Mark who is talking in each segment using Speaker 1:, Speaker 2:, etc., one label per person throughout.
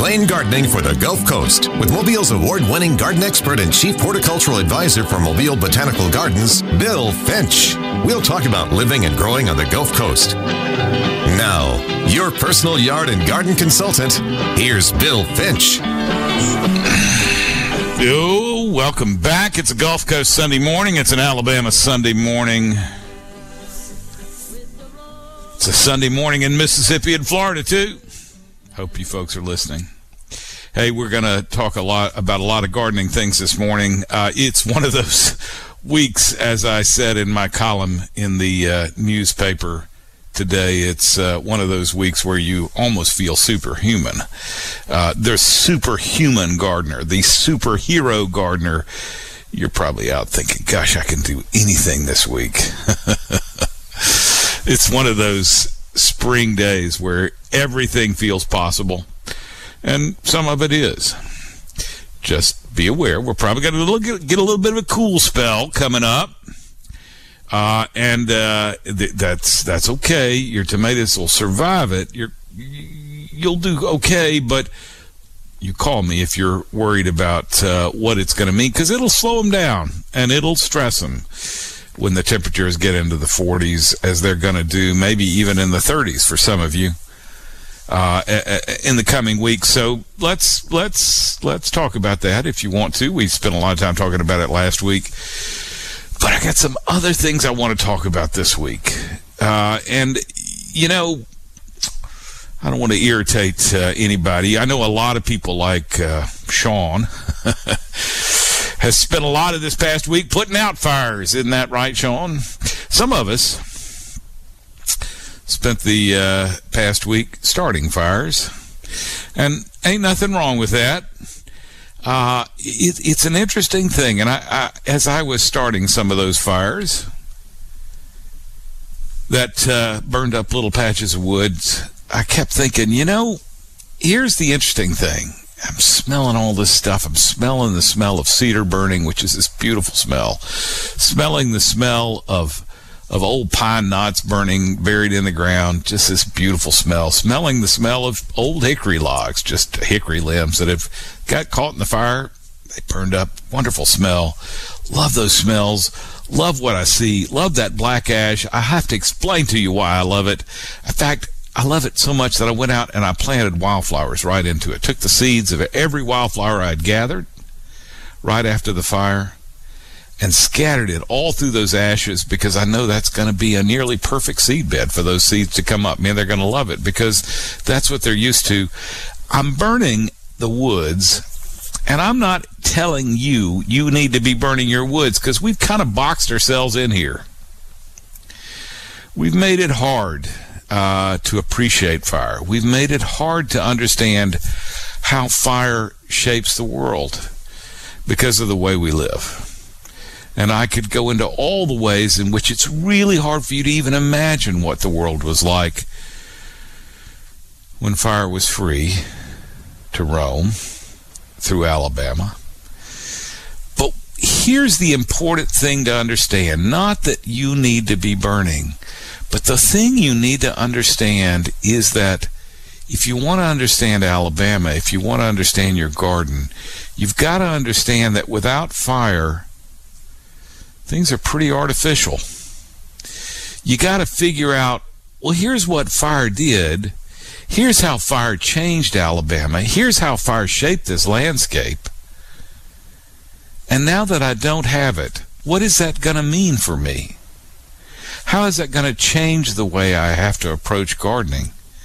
Speaker 1: Plain Gardening for the Gulf Coast with Mobile's award-winning garden expert and chief horticultural advisor for Mobile Botanical Gardens, Bill Finch. We'll talk about living and growing on the Gulf Coast. Now, your personal yard and garden consultant, here's Bill Finch.
Speaker 2: Yo, welcome back. It's a Gulf Coast Sunday morning. It's an Alabama Sunday morning. It's a Sunday morning in Mississippi and Florida, too. Hope you folks are listening. Hey, we're going to talk about a lot of gardening things this morning. It's one of those weeks, as I said in my column in the newspaper today, it's one of those weeks where you almost feel superhuman. The superhuman gardener, the superhero gardener. You're probably out thinking, gosh, I can do anything this week. It's one of those spring days where everything feels possible, and some of it is. Just be aware, we're probably going to get a little bit of a cool spell coming up, and that's okay. Your tomatoes will survive it. You'll do okay, but you call me if you're worried about what it's going to mean, because it'll slow them down and it'll stress them when the temperatures get into the 40s, as they're going to do, maybe even in the 30s for some of you in the coming weeks. So let's talk about that if you want to. We spent a lot of time talking about it last week, but I got some other things I want to talk about this week. And you know, I don't want to irritate anybody. I know a lot of people like Sean has spent a lot of this past week putting out fires. Isn't that right, Sean? Some of us spent the past week starting fires, and ain't nothing wrong with that. It's an interesting thing, and I as I was starting some of those fires that burned up little patches of woods, I kept thinking, you know, here's the interesting thing. I'm smelling all this stuff. I'm smelling the smell of cedar burning, which is this beautiful smell. Smelling the smell of old pine knots burning, buried in the ground, just this beautiful smell. Smelling the smell of old hickory logs, just hickory limbs that have got caught in the fire. They burned up. Wonderful smell. Love those smells. Love what I see. Love that black ash. I have to explain to you why I love it. In fact, I love it so much that I went out and I planted wildflowers right into it. Took the seeds of every wildflower I'd gathered right after the fire and scattered it all through those ashes, because I know that's going to be a nearly perfect seed bed for those seeds to come up. Man, they're going to love it because that's what they're used to. I'm burning the woods, and I'm not telling you need to be burning your woods, because we've kind of boxed ourselves in here. We've made it hard to appreciate fire. We've made it hard to understand how fire shapes the world because of the way we live. And I could go into all the ways in which it's really hard for you to even imagine what the world was like when fire was free to roam through Alabama. But here's the important thing to understand. Not that you need to be burning, but the thing you need to understand is that if you want to understand Alabama, if you want to understand your garden, you've got to understand that without fire, things are pretty artificial. You got to figure out, well, here's what fire did. Here's how fire changed Alabama. Here's how fire shaped this landscape. And now that I don't have it, what is that going to mean for me? How is that going to change the way I have to approach gardening?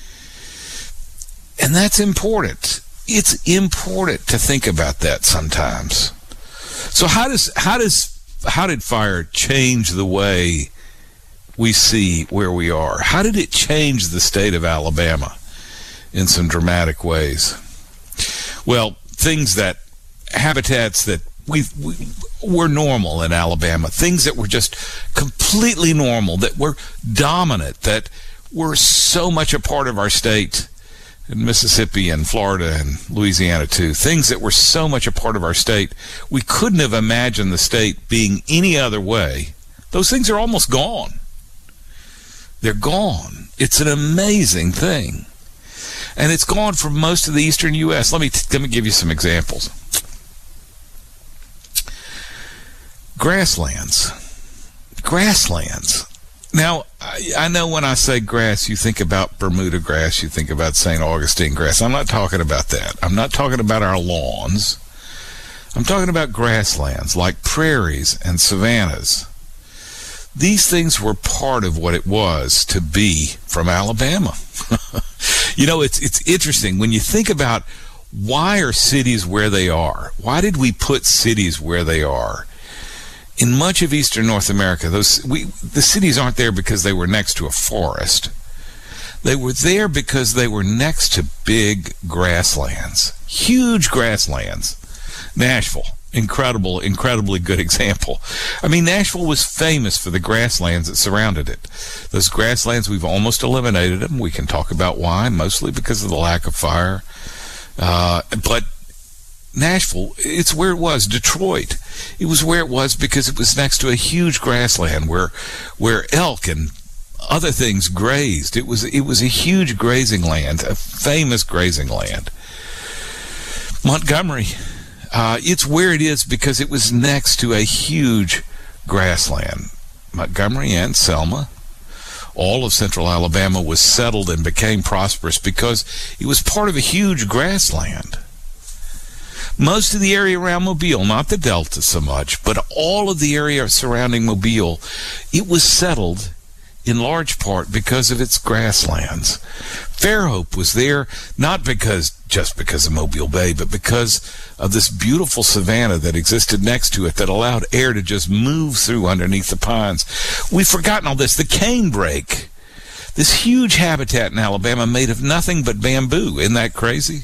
Speaker 2: And that's important. It's important to think about that sometimes. So how did fire change the way we see where we are? How did it change the state of Alabama in some dramatic ways? Well, habitats that were normal in Alabama, things that were just completely normal, that were dominant, that were so much a part of our state, in Mississippi and Florida and Louisiana too, things that were so much a part of our state, we couldn't have imagined the state being any other way. Those things are almost gone. They're gone. It's an amazing thing. And it's gone for most of the eastern U.S. Let me give you some examples. Grasslands. Now, I know when I say grass, you think about Bermuda grass, you think about St. Augustine grass. I'm not talking about that. I'm not talking about our lawns. I'm talking about grasslands like prairies and savannas. These things were part of what it was to be from Alabama. You know, it's interesting when you think about why are cities where they are? Why did we put cities where they are? In much of eastern North America, the cities aren't there because they were next to a forest. They were there because they were next to big grasslands, huge grasslands. Nashville, incredibly good example. I mean, Nashville was famous for the grasslands that surrounded it. Those grasslands, we've almost eliminated them. We can talk about why, mostly because of the lack of fire. But Nashville, it's where it was. Detroit, it was where it was because it was next to a huge grassland where elk and other things grazed. It was a huge grazing land, a famous grazing land. Montgomery, it's where it is because it was next to a huge grassland. Montgomery and Selma, all of central Alabama was settled and became prosperous because it was part of a huge grassland. Most of the area around Mobile, not the Delta so much, but all of the area surrounding Mobile, it was settled in large part because of its grasslands. Fairhope was there not just because of Mobile Bay, but because of this beautiful savanna that existed next to it that allowed air to just move through underneath the pines. We've forgotten all this. The canebrake, this huge habitat in Alabama made of nothing but bamboo. Isn't that crazy?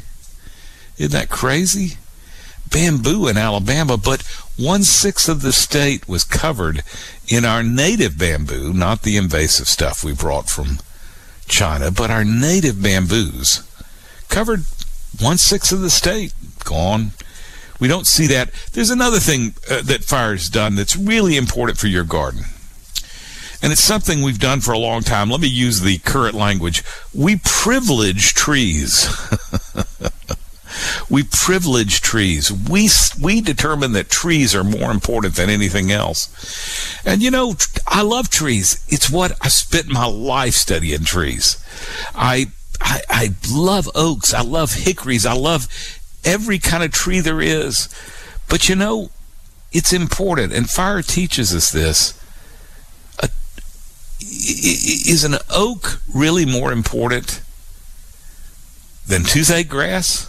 Speaker 2: Bamboo in Alabama, but 1/6 of the state was covered in our native bamboo, not the invasive stuff we brought from China, but our native bamboos covered 1/6 of the state. Gone. We don't see that. There's another thing that fire's done that's really important for your garden. And it's something we've done for a long time. Let me use the current language. We privilege trees. We privilege trees. We determine that trees are more important than anything else. And you know, I love trees. It's what I spent my life studying trees. I love oaks. I love hickories. I love every kind of tree there is. But you know, it's important, and fire teaches us this. Is an oak really more important than toothache grass?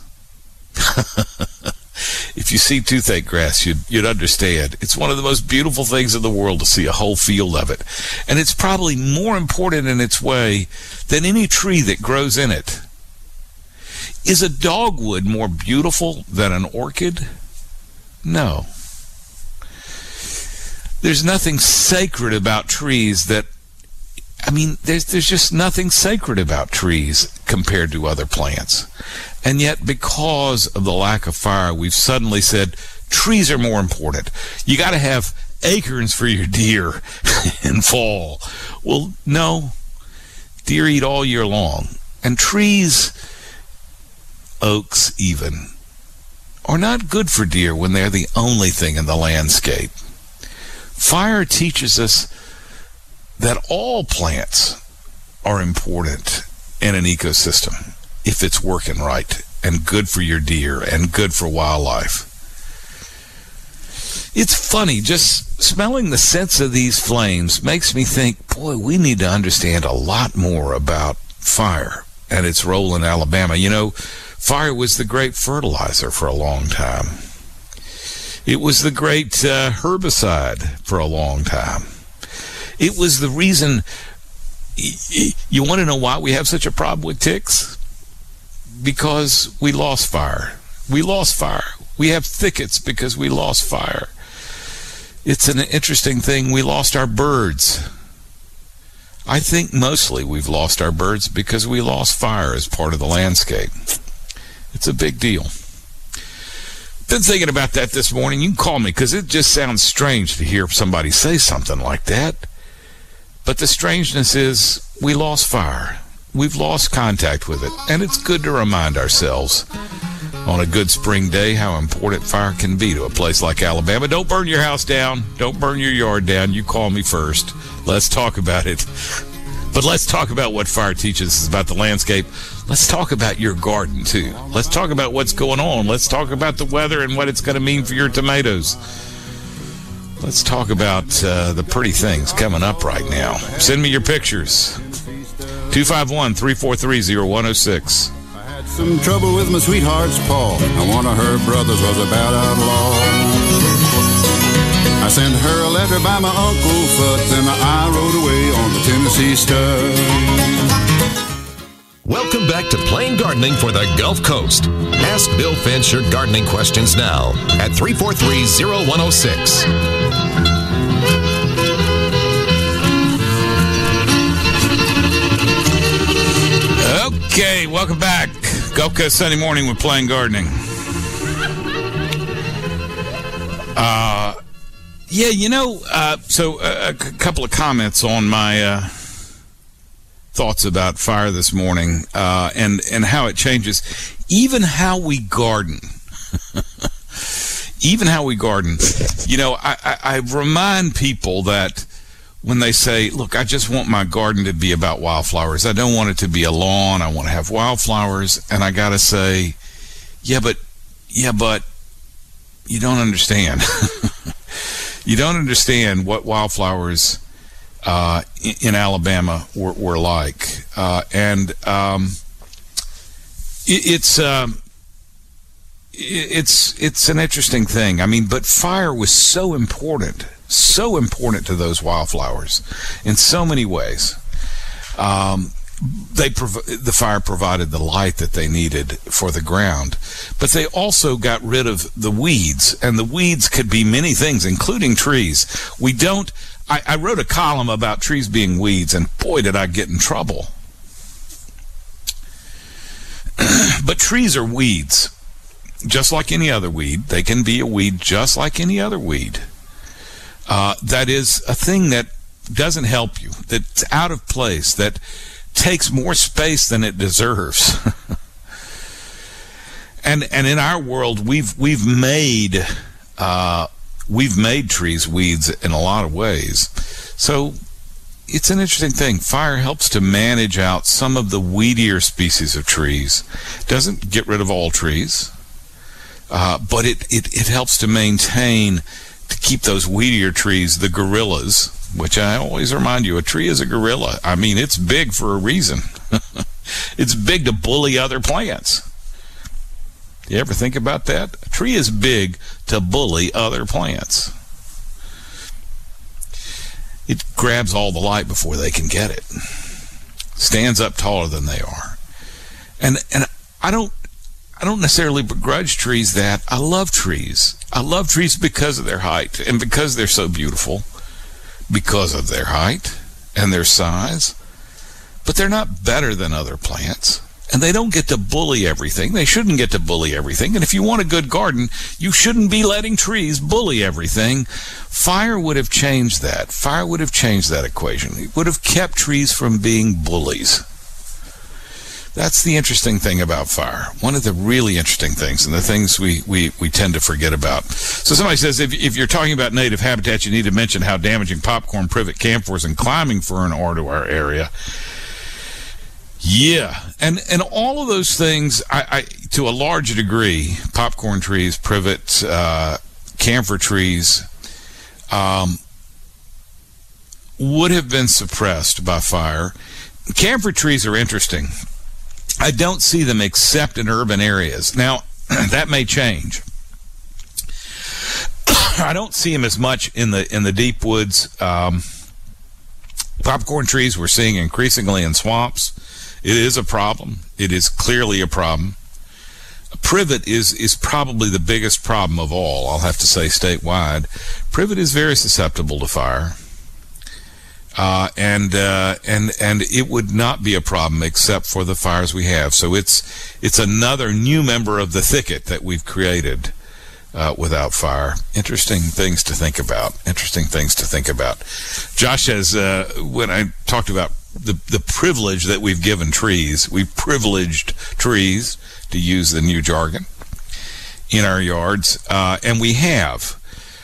Speaker 2: If you see toothache grass, you'd understand. It's one of the most beautiful things in the world to see a whole field of it. And it's probably more important in its way than any tree that grows in it. Is a dogwood more beautiful than an orchid? No. There's nothing sacred about trees there's just nothing sacred about trees compared to other plants. And yet, because of the lack of fire, we've suddenly said trees are more important. You got to have acorns for your deer in fall. Well, no. Deer eat all year long. And trees, oaks even, are not good for deer when they're the only thing in the landscape. Fire teaches us that all plants are important in an ecosystem if it's working right and good for your deer and good for wildlife. It's funny, just smelling the scents of these flames makes me think, boy, we need to understand a lot more about fire and its role in Alabama. You know, fire was the great fertilizer for a long time. It was the great herbicide for a long time. It was the reason. You want to know why we have such a problem with ticks? Because we lost fire. We lost fire. We have thickets because we lost fire. It's an interesting thing. We lost our birds. I think mostly we've lost our birds because we lost fire as part of the landscape. It's a big deal. Been thinking about that this morning. You can call me because it just sounds strange to hear somebody say something like that. But the strangeness is we lost fire. we've lost contact with it. And it's good to remind ourselves on a good spring day how important fire can be to a place like Alabama. Don't burn your house down. Don't burn your yard down. You call me first. Let's talk about it. But let's talk about what fire teaches us about the landscape. Let's talk about your garden, too. Let's talk about what's going on. Let's talk about the weather and what it's going to mean for your tomatoes. Let's talk about the pretty things coming up right now. Send me your pictures. 251-343-0106.
Speaker 3: Some trouble with my sweetheart's paw. Now one of her brothers was a bad outlaw. I sent her a letter by my Uncle Fudd, and I rode away on the Tennessee Stud.
Speaker 1: Welcome back to Plain Gardening for the Gulf Coast. Ask Bill Finch your gardening questions now at 343-0106.
Speaker 2: Okay, welcome back. Gulf Coast Sunday morning with Plain Gardening. So a couple of comments on my thoughts about fire this morning and how it changes even how we garden. Even how we garden. You know, I remind people that when they say, look, I just want my garden to be about wildflowers. I don't want it to be a lawn. I want to have wildflowers. And I got to say, yeah, but you don't understand. You don't understand what wildflowers in Alabama were like. It's an interesting thing. I mean, but fire was so important to those wildflowers in so many ways. The fire provided the light that they needed for the ground, but they also got rid of the weeds, and the weeds could be many things, including trees. I wrote a column about trees being weeds, and boy, did I get in trouble. But trees are weeds, just like any other weed. They can be a weed just like any other weed. That is a thing that doesn't help you, that's out of place, that takes more space than it deserves. and in our world, we've made trees weeds in a lot of ways. So it's an interesting thing. Fire helps to manage out some of the weedier species of trees. Doesn't get rid of all trees, but it helps to maintain, to keep those weedier trees, the gorillas, which I always remind you, a tree is a gorilla. I mean, it's big for a reason. It's big to bully other plants. You ever think about that? A tree is big to bully other plants. It grabs all the light before they can get it. Stands up taller than they are. And I don't necessarily begrudge trees that. I love trees. I love trees because of their height and because they're so beautiful. Because of their height and their size. But they're not better than other plants. And they don't get to bully everything. They shouldn't get to bully everything. And if you want a good garden, you shouldn't be letting trees bully everything. Fire would have changed that. Fire would have changed that equation. It would have kept trees from being bullies. That's the interesting thing about fire. One of the really interesting things, and the things we tend to forget about. So somebody says, if you're talking about native habitat, you need to mention how damaging popcorn, privet, camphors, and climbing fern are to our area. Yeah, and all of those things, I to a large degree, popcorn trees, privet, camphor trees, would have been suppressed by fire. Camphor trees are interesting. I don't see them except in urban areas. Now, that may change. I don't see them as much in the deep woods. Popcorn trees we're seeing increasingly in swamps. It is a problem. It is clearly a problem. Privet is probably the biggest problem of all, I'll have to say, statewide. Privet is very susceptible to fire. And it would not be a problem except for the fires we have. So it's another new member of the thicket that we've created without fire. Interesting things to think about. Josh says, when I talked about the privilege that we've given trees. We've privileged trees, to use the new jargon, in our yards, and we have.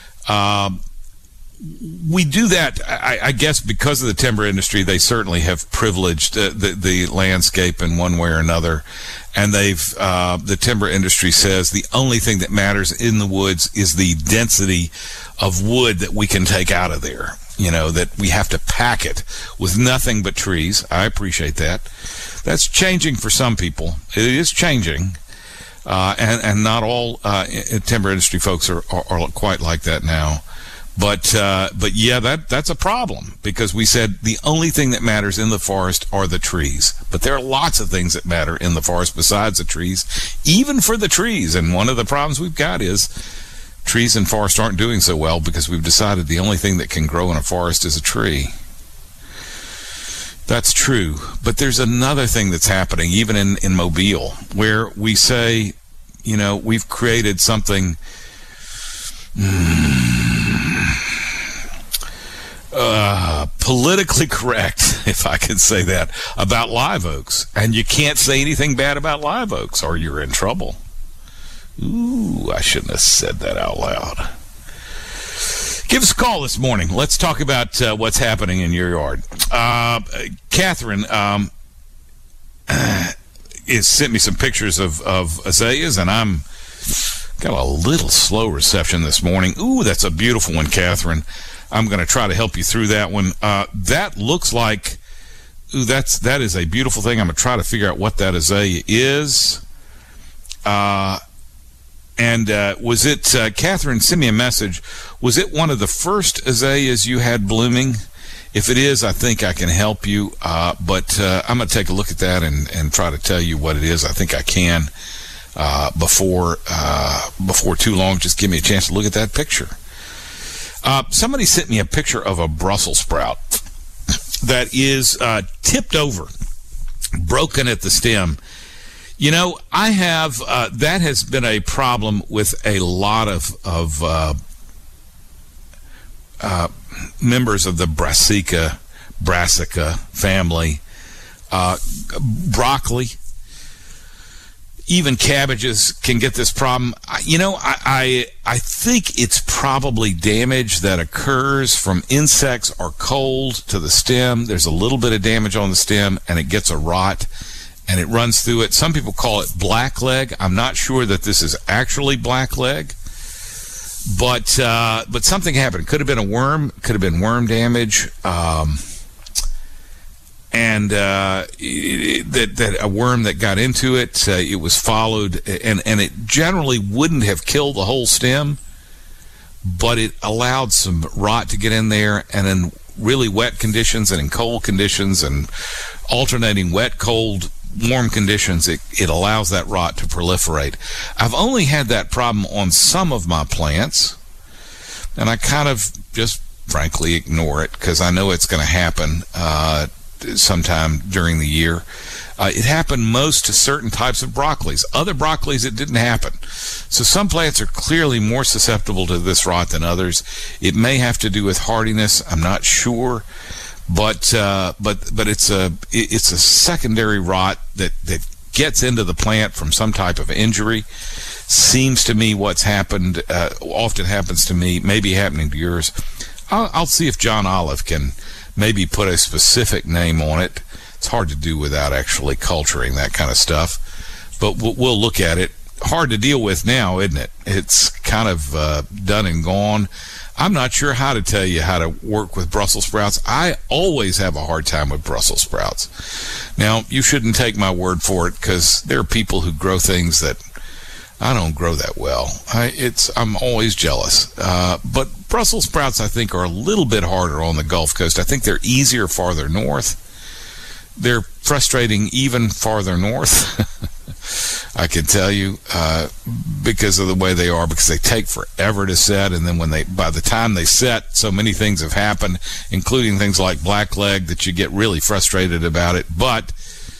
Speaker 2: We do that, I guess, because of the timber industry. They certainly have privileged the landscape in one way or another, and the timber industry says the only thing that matters in the woods is the density of wood that we can take out of there. That we have to pack it with nothing but trees. I appreciate that. That's changing for some people. It is changing, and not all timber industry folks are quite like that now. But yeah, that's a problem, because we said the only thing that matters in the forest are the trees. But there are lots of things that matter in the forest besides the trees, even for the trees. And one of the problems we've got is trees and forests aren't doing so well because we've decided the only thing that can grow in a forest is a tree. That's true. But there's another thing that's happening, even in Mobile, where we say, we've created something politically correct, if I can say that, about live oaks. And you can't say anything bad about live oaks or you're in trouble. Ooh, I shouldn't have said that out loud. Give us a call this morning. Let's talk about what's happening in your yard. Catherine sent me some pictures of azaleas, and I'm got a little slow reception this morning. Ooh, that's a beautiful one, Catherine. I'm going to try to help you through that one. That looks like, that is a beautiful thing. I'm going to try to figure out what that azalea is. And was it, Catherine, send me a message. Was it one of the first azaleas you had blooming? If it is, I think I can help you. But I'm going to take a look at that and try to tell you what it is. I think I can before too long. Just give me a chance to look at that picture. Somebody sent me a picture of a Brussels sprout that is tipped over, broken at the stem. I have, that has been a problem with a lot of members of the Brassica family. Broccoli, even cabbages can get this problem. I think it's probably damage that occurs from insects or cold to the stem. There's a little bit of damage on the stem, and it gets a rot, and it runs through it. Some people call it blackleg. I'm not sure that this is actually blackleg, but something happened. Could have been a worm. Could have been worm damage. And that a worm that got into it, it was followed, and it generally wouldn't have killed the whole stem, but it allowed some rot to get in there, and in really wet conditions and in cold conditions and alternating wet, cold, warm conditions, it allows that rot to proliferate. I've only had that problem on some of my plants, and I kind of just frankly ignore it because I know it's going to happen sometime during the year. It happened most to certain types of broccolis. Other broccolis, it didn't happen. So some plants are clearly more susceptible to this rot than others. It may have to do with hardiness. I'm not sure, but it's a secondary rot that gets into the plant from some type of injury. Seems to me what's happened often happens to me, maybe happening to yours. I'll see if John Olive can maybe put a specific name on it. It's hard to do without actually culturing that kind of stuff, but we'll look at it. Hard to deal with now, isn't it? It's kind of done and gone. I'm not sure how to tell you how to work with Brussels sprouts. I always have a hard time with Brussels sprouts. Now, you shouldn't take my word for it, because there are people who grow things that I don't grow that well. I'm always jealous. But Brussels sprouts, I think, are a little bit harder on the Gulf Coast. I think they're easier farther north. They're frustrating even farther north, I can tell you, because of the way they are, because they take forever to set, and then by the time they set, so many things have happened, including things like blackleg, that you get really frustrated about it. But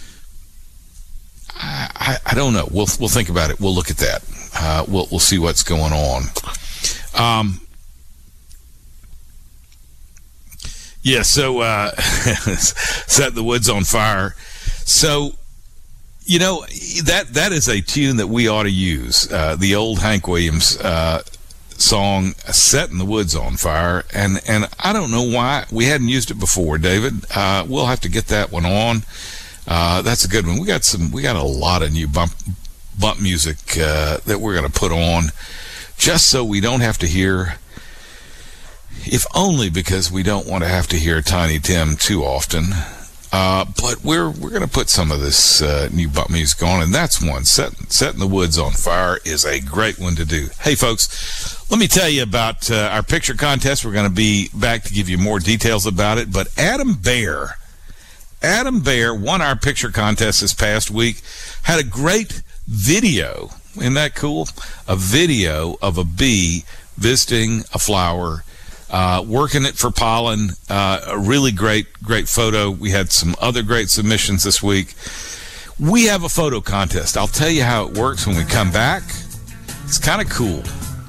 Speaker 2: I don't know. We'll think about it. We'll look at that. We'll see what's going on. Yeah, so Set the Woods on Fire. So, you know, that is a tune that we ought to use. The old Hank Williams song, Setting the Woods on Fire. And I don't know why we hadn't used it before, David. We'll have to get that one on. That's a good one. We got a lot of new bump music that we're going to put on, just so we don't have to hear, if only because we don't want to have to hear Tiny Tim too often. But we're going to put some of this new bump music on, and that's one. Setting the Woods on Fire is a great one to do. Hey, folks, let me tell you about our picture contest. We're going to be back to give you more details about it, but Adam Bear won our picture contest this past week, had a great video. Isn't that cool? A video of a bee visiting a flower, working it for pollen. A really great photo. We had some other great submissions this week. We have a photo contest. I'll tell you how it works when we come back. It's kind of cool.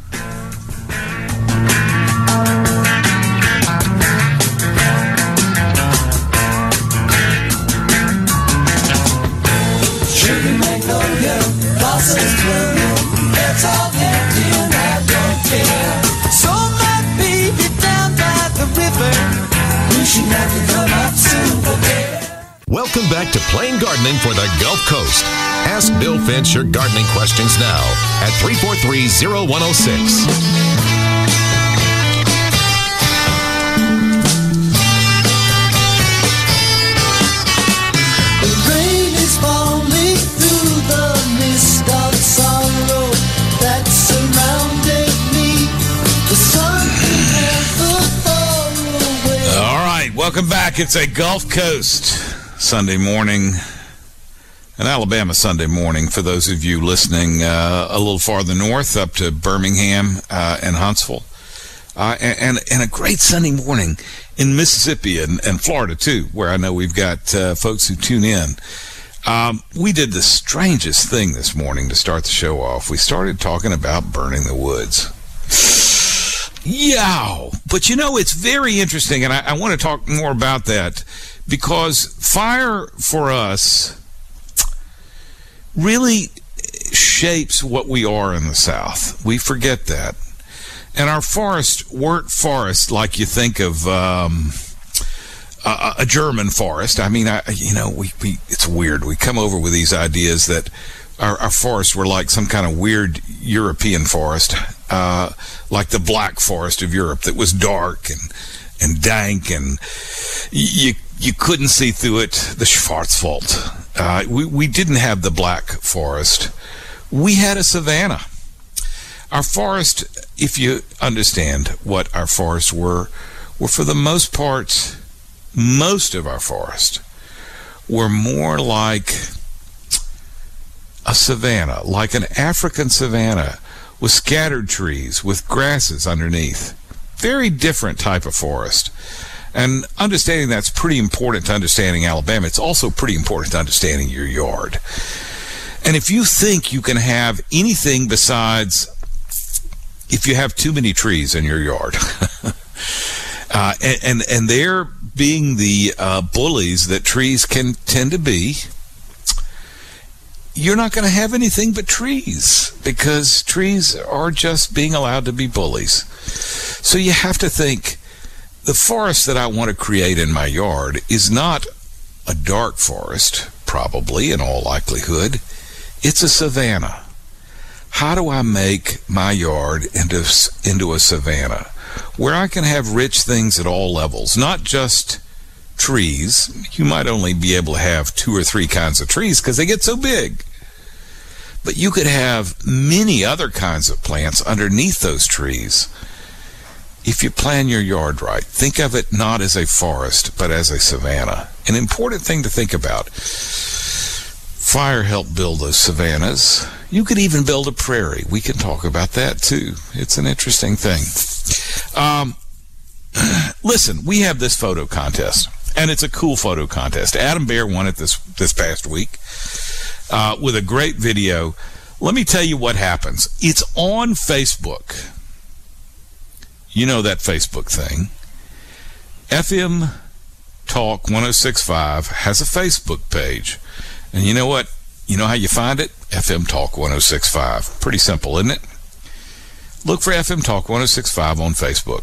Speaker 4: Sugar magnolia, blossoms bloom. It's all empty and I don't care. So my baby down by the river, wishing I could come up soon for there.
Speaker 1: Welcome back to Plain Gardening for the Gulf Coast. Ask Bill Finch your gardening questions now at 343-0106.
Speaker 2: Welcome back. It's a Gulf Coast Sunday morning, an Alabama Sunday morning for those of you listening a little farther north up to Birmingham and Huntsville, and a great Sunday morning in Mississippi and Florida too, where I know we've got folks who tune in. We did the strangest thing this morning to start the show off. We started talking about burning the woods. Yeah, but you know, it's very interesting, and I want to talk more about that, because fire for us really shapes what we are in the South. We forget that. And our forests weren't forests like you think of a German forest. I mean, it's weird. We come over with these ideas that our forests were like some kind of weird European forest, like the Black Forest of Europe that was dark and dank, and you couldn't see through it, the Schwarzwald. We didn't have the Black Forest. We had a savanna. Our forest, if you understand what our forests were for the most part, most of our forest were more like a savanna, like an African savanna with scattered trees, with grasses underneath. Very different type of forest. And understanding that's pretty important to understanding Alabama. It's also pretty important to understanding your yard. And if you think you can have anything besides, if you have too many trees in your yard, and they're being the bullies that trees can tend to be, you're not going to have anything but trees, because trees are just being allowed to be bullies. So you have to think, the forest that I want to create in my yard is not a dark forest, probably, in all likelihood. It's a savanna. How do I make my yard into a savanna where I can have rich things at all levels, not just trees? You might only be able to have 2 or 3 kinds of trees because they get so big. But you could have many other kinds of plants underneath those trees if you plan your yard right. Think of it not as a forest, but as a savanna. An important thing to think about. Fire helped build those savannas. You could even build a prairie. We can talk about that too. It's an interesting thing. Listen, we have this photo contest, and it's a cool photo contest. Adam Bear won it this past week with a great video. Let me tell you what happens. It's on Facebook. You know that Facebook thing. FM Talk 106.5 has a Facebook page. And you know what? You know how you find it? FM Talk 106.5. Pretty simple, isn't it? Look for FM Talk 106.5 on Facebook.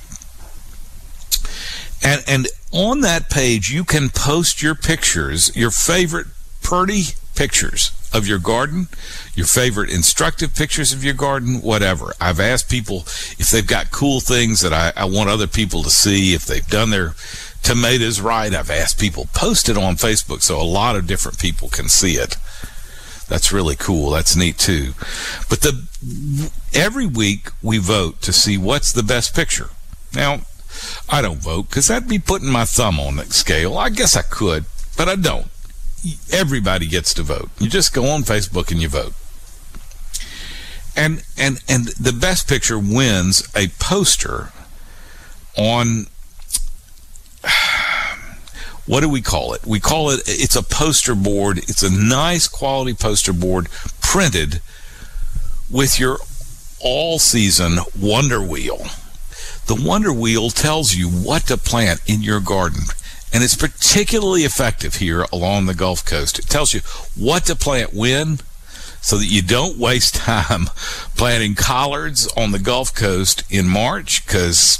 Speaker 2: And on that page, you can post your pictures, your favorite pretty pictures of your garden, your favorite instructive pictures of your garden, whatever. I've asked people if they've got cool things that I want other people to see, if they've done their tomatoes right. I've asked people post it on Facebook so a lot of different people can see it. That's really cool. That's neat too. But every week we vote to see what's the best picture. Now, I don't vote because that'd be putting my thumb on the scale. I guess I could, but I don't. Everybody gets to vote. You just go on Facebook and you vote. And the best picture wins a poster on, what do we call it? We call it, it's a poster board. It's a nice quality poster board printed with your all-season Wonder Wheel. The Wonder Wheel tells you what to plant in your garden, and it's particularly effective here along the Gulf Coast. It tells you what to plant when, so that you don't waste time planting collards on the Gulf Coast in March, because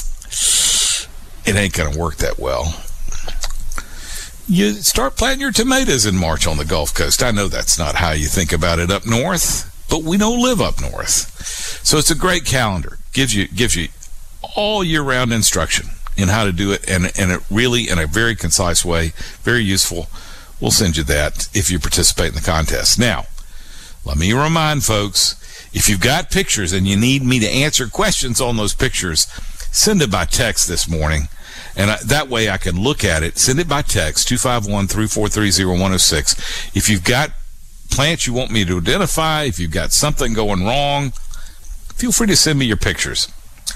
Speaker 2: it ain't going to work that well. You start planting your tomatoes in March on the Gulf Coast. I know that's not how you think about it up north, but we don't live up north. So it's a great calendar. Gives you all year-round instruction in how to do it, and it really, in a very concise way, very useful. We'll send you that if you participate in the contest. Now, let me remind folks, if you've got pictures and you need me to answer questions on those pictures, send it by text this morning. And that way I can look at it. Send it by text, 251-343-0106. If you've got plants you want me to identify, if you've got something going wrong, feel free to send me your pictures.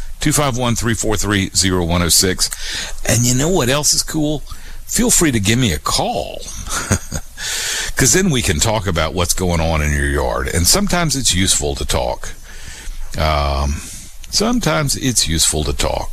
Speaker 2: 251-343-0106. And you know what else is cool? Feel free to give me a call. Because then we can talk about what's going on in your yard. And sometimes it's useful to talk. Sometimes it's useful to talk.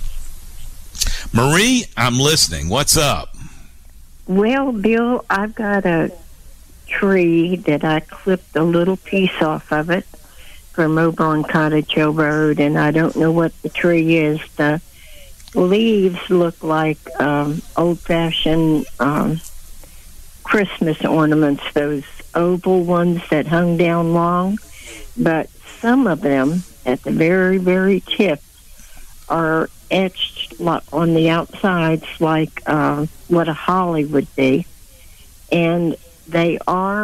Speaker 2: Marie, I'm listening. What's up?
Speaker 5: Well, Bill, I've got a tree that I clipped a little piece off of it from over on Cottage Hill Road, and I don't know what the tree is. The leaves look like old-fashioned Christmas ornaments, those oval ones that hung down long, but some of them at the very, very tip are etched on the outsides like what a holly would be. And they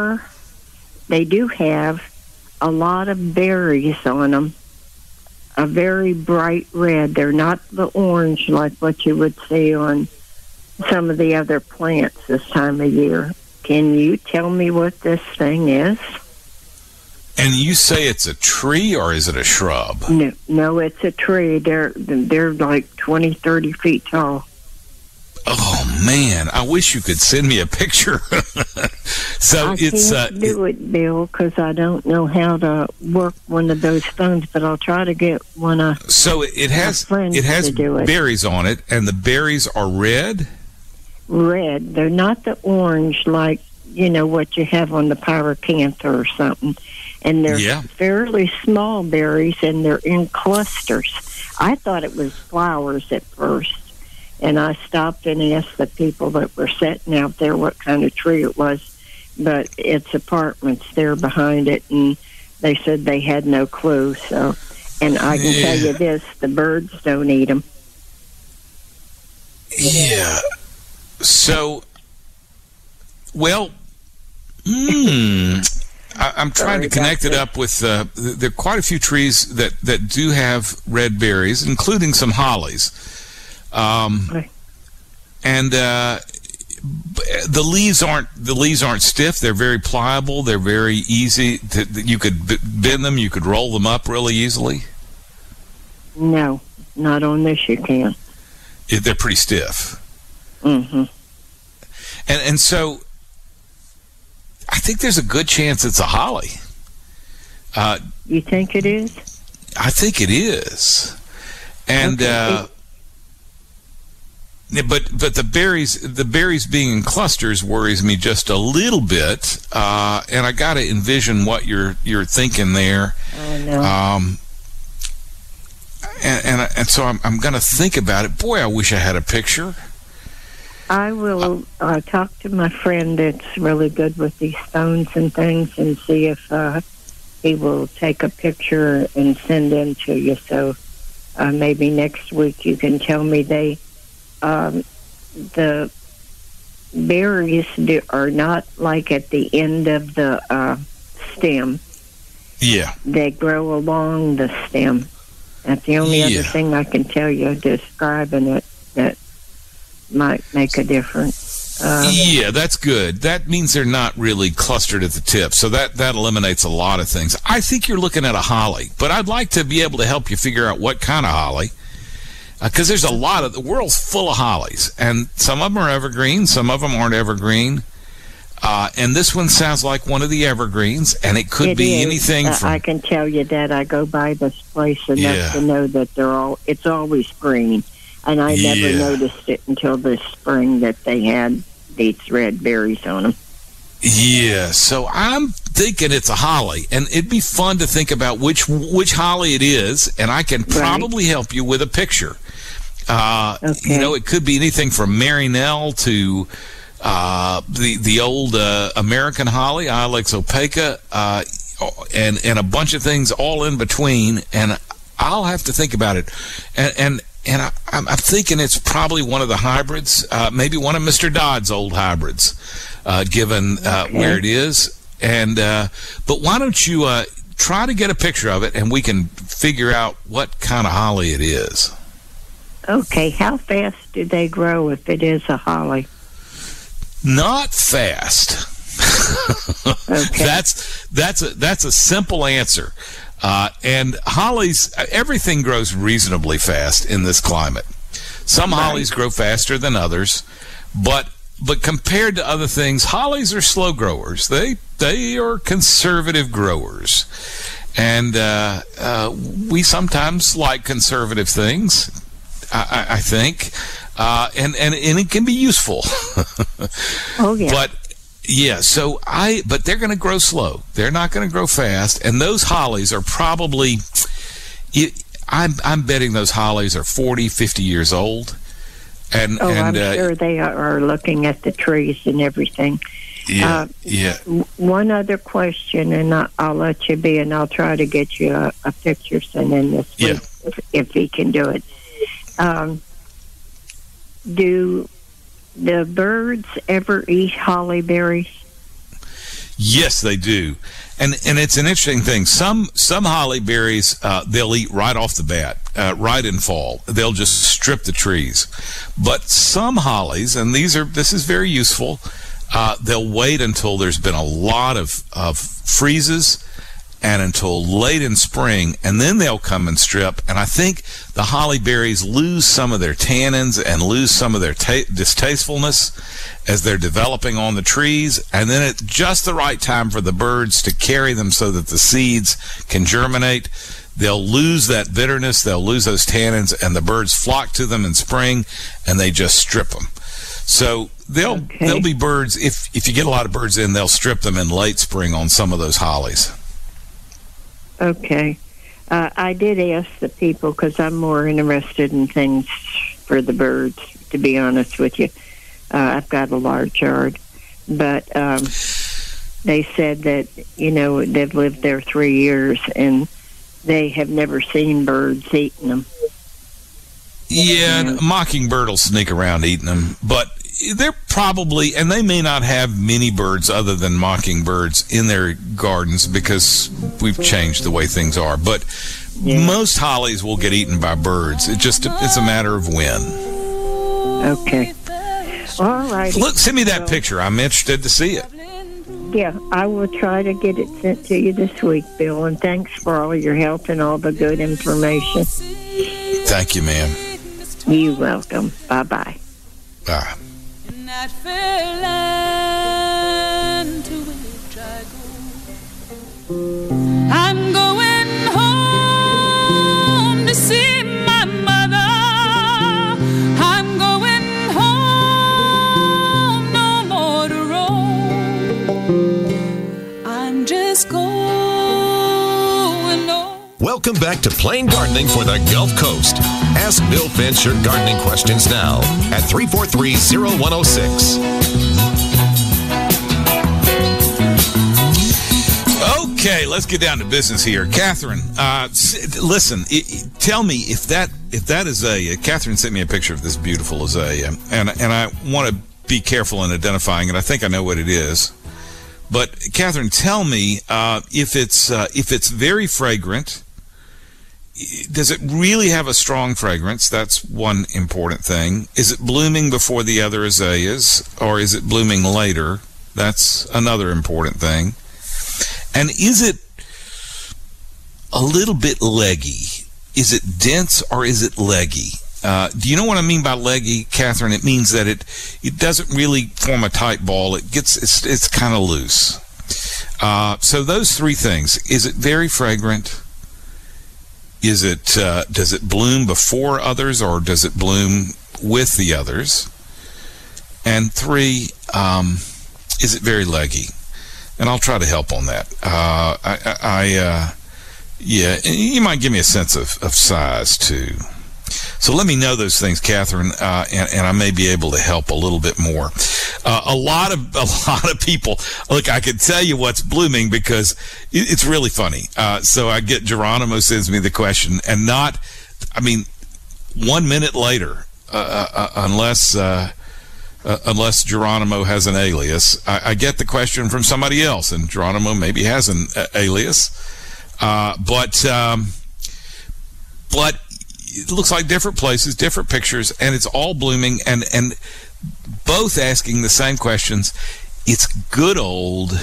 Speaker 5: do have a lot of berries on them, a very bright red. They're not the orange like what you would see on some of the other plants this time of year. Can you tell me what this thing is?
Speaker 2: And you say it's a tree, or is it a shrub?
Speaker 5: No, it's a tree. They're like 20, 30 feet tall.
Speaker 2: Oh, man. I wish you could send me a picture. So
Speaker 5: I can't do it, Bill, because I don't know how to work one of those phones, but I'll try to get one of
Speaker 2: So it has berries on it, and the berries are red?
Speaker 5: Red. They're not the orange like, what you have on the pyracantha or something. And they're fairly small berries, and they're in clusters. I thought it was flowers at first, and I stopped and asked the people that were sitting out there what kind of tree it was, but it's apartments there behind it, and they said they had no clue. So, and I can tell you this, the birds don't eat them.
Speaker 2: Yeah. So, well, I'm trying to connect it up with, there are quite a few trees that do have red berries, including some hollies. And the leaves aren't stiff. They're very pliable. They're very easy. You could bend them. You could roll them up really easily.
Speaker 5: No, not on this you can't.
Speaker 2: They're pretty stiff.
Speaker 5: Mm-hmm.
Speaker 2: And so I think there's a good chance it's a holly.
Speaker 5: You think it is?
Speaker 2: I think it is. And
Speaker 5: okay.
Speaker 2: but the berries being in clusters worries me just a little bit, and I got to envision what you're thinking there.
Speaker 5: I know.
Speaker 2: And so I'm going to think about it. Boy, I wish I had a picture.
Speaker 5: I will talk to my friend that's really good with these phones and things and see if he will take a picture and send them to you. So maybe next week you can tell me the berries are not like at the end of the stem.
Speaker 2: Yeah.
Speaker 5: They grow along the stem. That's the only other thing I can tell you describing it that might make a difference.
Speaker 2: Yeah, that's good. That means they're not really clustered at the tip, so that eliminates a lot of things. I think you're looking at a holly, but I'd like to be able to help you figure out what kind of holly, because there's a lot of, the world's full of hollies, and some of them are evergreen, some of them aren't evergreen, and this one sounds like one of the evergreens, and it could be anything from...
Speaker 5: I can tell you that I go by this place enough to know that it's always green. And I never noticed it until this spring that they had these red berries on them.
Speaker 2: Yeah, so I'm thinking it's a holly, and it'd be fun to think about which holly it is, and I can probably help you with a picture.
Speaker 5: Okay.
Speaker 2: You know, it could be anything from Marinelle to the old American holly, Ilex opaca, and a bunch of things all in between, and I'll have to think about it. And I'm thinking it's probably one of the hybrids, maybe one of Mr. Dodd's old hybrids, given where it is. And but why don't you try to get a picture of it, and we can figure out what kind of holly it is.
Speaker 5: Okay, how fast do they grow if it is a holly?
Speaker 2: Not fast.
Speaker 5: Okay.
Speaker 2: That's a simple answer. And hollies, everything grows reasonably fast in this climate. Some hollies grow faster than others, but compared to other things, hollies are slow growers. They are conservative growers, and we sometimes like conservative things. I think, and it can be useful.
Speaker 5: Oh yeah,
Speaker 2: but. Yeah, but they're going to grow slow. They're not going to grow fast. And those hollies are probably, I'm betting those hollies are 40, 50 years old. And
Speaker 5: I'm sure they are looking at the trees and everything.
Speaker 2: Yeah,
Speaker 5: One other question, and I'll let you be, and I'll try to get you a picture sent in this week if he can do it. Do the birds ever eat holly berries?
Speaker 2: Yes, they do, and it's an interesting thing. Some holly berries they'll eat right off the bat, right in fall. They'll just strip the trees. But some hollies, and this is very useful. They'll wait until there's been a lot of freezes, and until late in spring, and then they'll come and strip. And I think the holly berries lose some of their tannins and lose some of their distastefulness as they're developing on the trees, and then it's just the right time for the birds to carry them so that the seeds can germinate. They'll lose that bitterness, they'll lose those tannins, and the birds flock to them in spring, and they just strip them. So there'll be birds, if you get a lot of birds in, they'll strip them in late spring on some of those hollies.
Speaker 5: Okay. I did ask the people because I'm more interested in things for the birds, to be honest with you. I've got a large yard. But they said that, they've lived there 3 years and they have never seen birds eating them.
Speaker 2: Yeah, and a mockingbird will sneak around eating them. But they're probably, and they may not have many birds other than mockingbirds in their gardens because we've changed the way things are. But most hollies will get eaten by birds. It's a matter of when.
Speaker 5: Okay. All right.
Speaker 2: Look, send me that picture. I'm interested to see it.
Speaker 5: Yeah, I will try to get it sent to you this week, Bill. And thanks for all your help and all the good information.
Speaker 2: Thank you, ma'am.
Speaker 5: You're welcome. Bye-bye.
Speaker 2: Bye.
Speaker 4: In that fair land to which I go, I'm going home to see my mother. I'm going is going on.
Speaker 1: Welcome back to Plain Gardening for the Gulf Coast. Ask Bill Finch your gardening questions now at 343-0106.
Speaker 2: Okay, let's get down to business here. Catherine, listen, tell me if that azalea, Catherine sent me a picture of this beautiful azalea, and I want to be careful in identifying it. I think I know what it is. But Catherine, tell me if it's very fragrant. Does it really have a strong fragrance? That's one important thing. Is it blooming before the other azaleas, or is it blooming later? That's another important thing. And is it a little bit leggy? Is it dense or is it leggy? Do you know what I mean by leggy, Catherine? It means that it doesn't really form a tight ball. It's kind of loose. So those three things. Is it very fragrant? Does it bloom before others, or does it bloom with the others? And three, is it very leggy? And I'll try to help on that. Yeah, you might give me a sense of size too. So let me know those things, Catherine, and I may be able to help a little bit more. A lot of people, look, I can tell you what's blooming because it's really funny. So I get Geronimo sends me the question, and 1 minute later, unless Geronimo has an alias, I get the question from somebody else, and Geronimo maybe has an alias, but it looks like different places, different pictures, and it's all blooming, and both asking the same questions. It's good old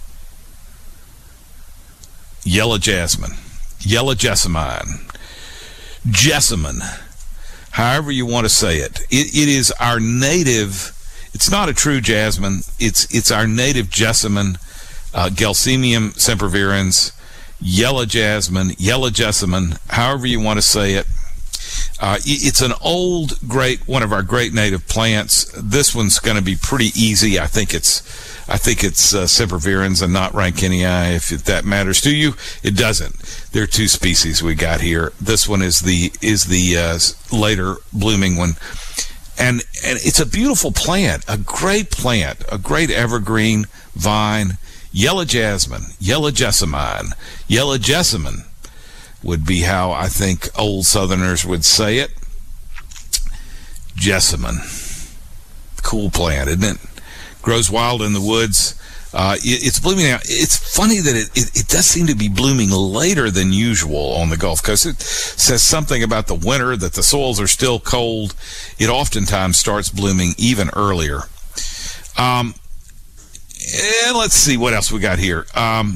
Speaker 2: yellow jasmine, yellow jessamine, jessamine, however you want to say it. It is our native. It's not a true jasmine. It's our native jessamine, Gelsemium sempervirens, yellow jasmine, yellow jessamine, however you want to say it. It's an old, one of our great native plants. This one's going to be pretty easy. I think it's sempervirens and not Rankinii. If that matters to you, it doesn't. There are two species we got here. This one is the later blooming one, and it's a beautiful plant, a great evergreen vine. Yellow jasmine, yellow jessamine, yellow jessamine would be how I think old Southerners would say it. Jessamine. Cool plant, isn't it? Grows wild in the woods. It's blooming now. It's funny that it does seem to be blooming later than usual on the Gulf Coast. It says something about the winter, that the soils are still cold. It oftentimes starts blooming even earlier. And let's see what else we got here.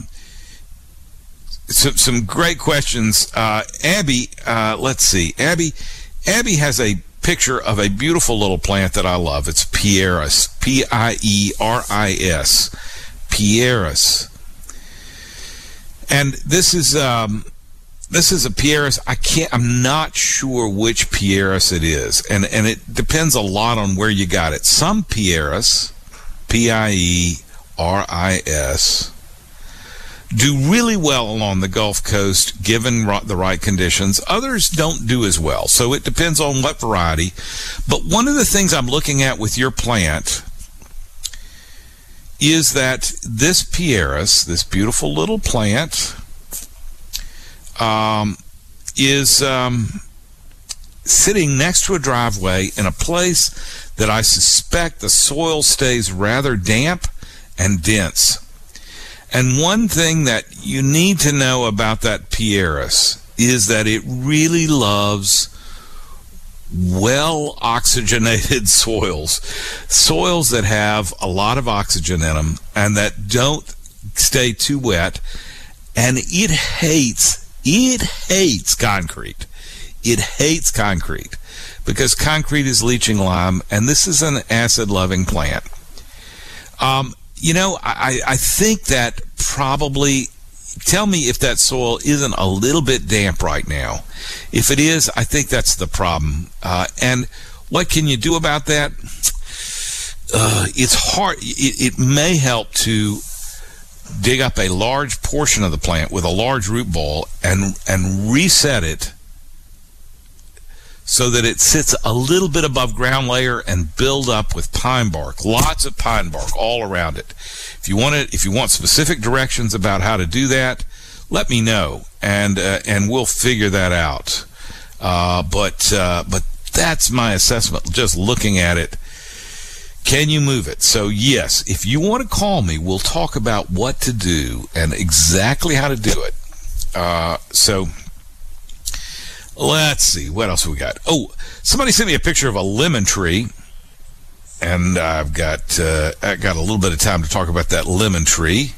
Speaker 2: Some great questions. Abby, let's see. Abby has a picture of a beautiful little plant that I love. It's Pieris, P-I-E-R-I-S, Pieris. And this is a Pieris. I'm not sure which Pieris it is, and it depends a lot on where you got it. Some Pieris, P-I-E-R-I-S, do really well along the Gulf Coast given the right conditions. Others don't do as well, so it depends on what variety. But one of the things I'm looking at with your plant is that this Pieris, this beautiful little plant, is sitting next to a driveway in a place that I suspect the soil stays rather damp and dense. And one thing that you need to know about that Pieris is that it really loves well-oxygenated soils that have a lot of oxygen in them and that don't stay too wet. And it hates concrete. It hates concrete because concrete is leaching lime, and this is an acid-loving plant. I think that probably, tell me if that soil isn't a little bit damp right now. If it is, I think that's the problem. And what can you do about that? It's hard. It may help to dig up a large portion of the plant with a large root ball and reset it so that it sits a little bit above ground layer and build up with pine bark, lots of pine bark all around it. If you want specific directions about how to do that, let me know, and we'll figure that out. But that's my assessment, just looking at it. Can you move it? So yes, if you want to call me, we'll talk about what to do and exactly how to do it. So let's see, what else we got? Oh, somebody sent me a picture of a lemon tree, and I got a little bit of time to talk about that lemon tree.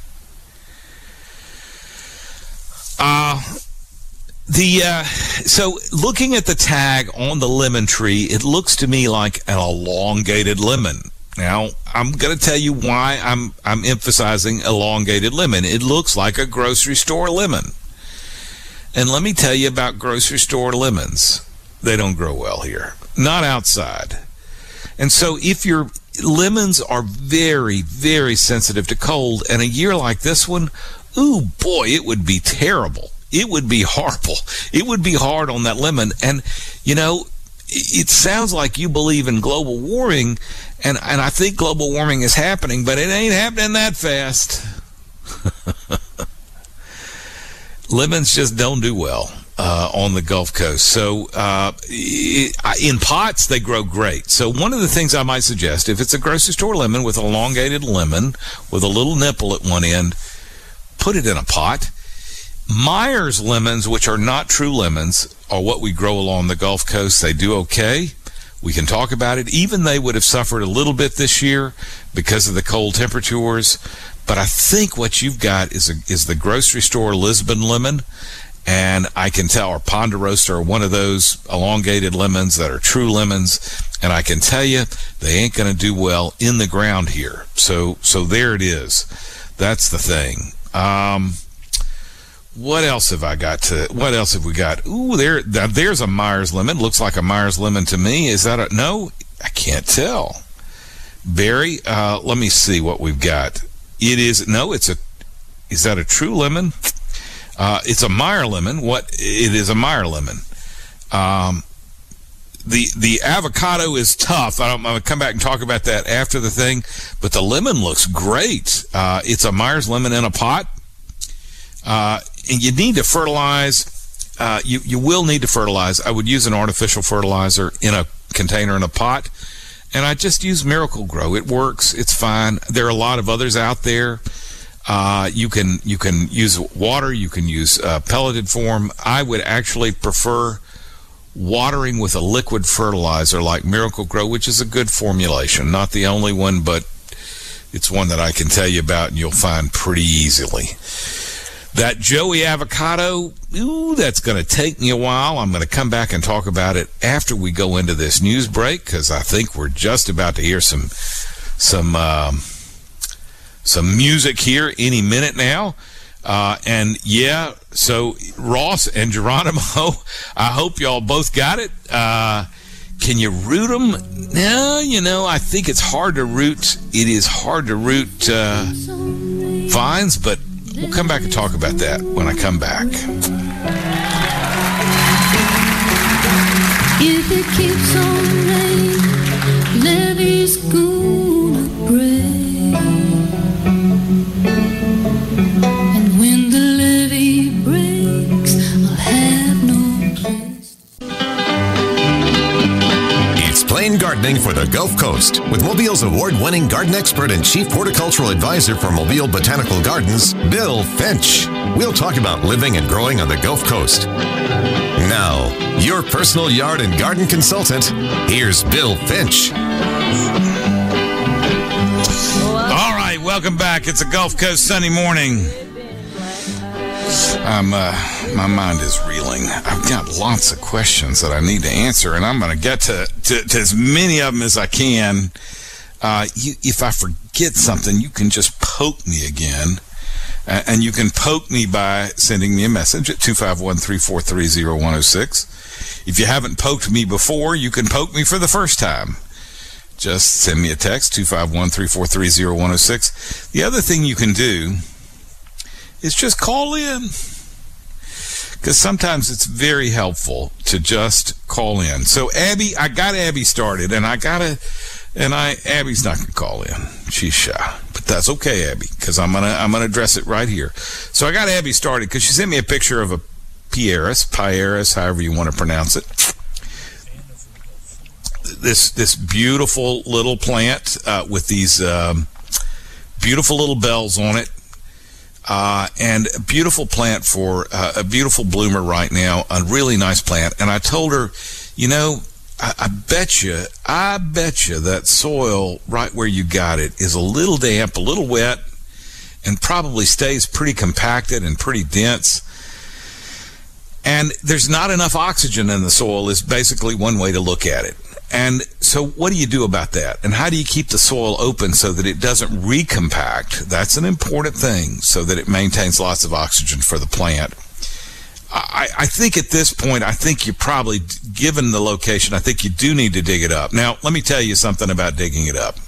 Speaker 2: So looking at the tag on the lemon tree, it looks to me like an elongated lemon. Now, I'm going to tell you why I'm emphasizing elongated lemon. It looks like a grocery store lemon. And let me tell you about grocery store lemons. They don't grow well here, not outside. And so if your lemons are very, very sensitive to cold, and a year like this one, ooh, boy, it would be terrible. It would be horrible. It would be hard on that lemon. And, you know, it sounds like you believe in global warming, and I think global warming is happening, but it ain't happening that fast. Lemons just don't do well on the Gulf Coast. So in pots, they grow great. So one of the things I might suggest, if it's a grocery store lemon with an elongated lemon with a little nipple at one end, put it in a pot. Myers lemons, which are not true lemons, are what we grow along the Gulf Coast. They do okay. We can talk about it. Even they would have suffered a little bit this year because of the cold temperatures. But I think what you've got is the grocery store Lisbon lemon, and I can tell our Ponderosa are one of those elongated lemons that are true lemons, and I can tell you they ain't going to do well in the ground here. So there it is. That's the thing. What else have we got? Ooh, there's a Myers lemon. Looks like a Myers lemon to me. Is that no? I can't tell. Barry, let me see what we've got. Is that a true lemon? It's a Meyer lemon. It is a Meyer lemon. The avocado is tough. I'm going to come back and talk about that after the thing, but the lemon looks great. It's a Myers lemon in a pot. And you need to fertilize. You will need to fertilize. I would use an artificial fertilizer in a container in a pot. And I just use Miracle-Gro. It works. It's fine. There are a lot of others out there. You can use water. You can use pelleted form. I would actually prefer watering with a liquid fertilizer like Miracle-Gro, which is a good formulation. Not the only one, but it's one that I can tell you about and you'll find pretty easily. That Joey avocado, ooh, that's going to take me a while. I'm going to come back and talk about it after we go into this news break, because I think we're just about to hear some music here any minute now. And yeah, so Ross and Geronimo, I hope y'all both got it. Can you root them? No, I think it's hard to root. It is hard to root vines, but we'll come back and talk about that when I come back.
Speaker 6: If it keeps on raining, levee's gonna break. And when the levee breaks, I'll have no place.
Speaker 1: It's Plain Gardening for the Gulf Coast with Mobile's award-winning garden expert and chief horticultural advisor for Mobile Botanical Gardens, Bill Finch. We'll talk about living and growing on the Gulf Coast. Now, your personal yard and garden consultant, here's Bill Finch.
Speaker 2: All right, welcome back. It's a Gulf Coast sunny morning. My mind is reeling. I've got lots of questions that I need to answer, and I'm going to get to as many of them as I can. If I forget something, you can just poke me again. And you can poke me by sending me a message at 251-343-0106. If you haven't poked me before, you can poke me for the first time. Just send me a text, 251-343-0106. The other thing you can do is just call in. Because sometimes it's very helpful to just call in. So Abby, I got Abby started, and Abby's not gonna call in. She's shy, but that's okay, Abby, because I'm gonna address it right here. So I got Abby started because she sent me a picture of a Pieris, however you want to pronounce it. This beautiful little plant with these beautiful little bells on it. And a beautiful plant for a beautiful bloomer right now, a really nice plant. And I told her, I bet you that soil right where you got it is a little damp, a little wet, and probably stays pretty compacted and pretty dense. And there's not enough oxygen in the soil is basically one way to look at it. And so what do you do about that? And how do you keep the soil open so that it doesn't recompact? That's an important thing, so that it maintains lots of oxygen for the plant. I think at this point, I think you probably, given the location, I think you do need to dig it up. Now, let me tell you something about digging it up.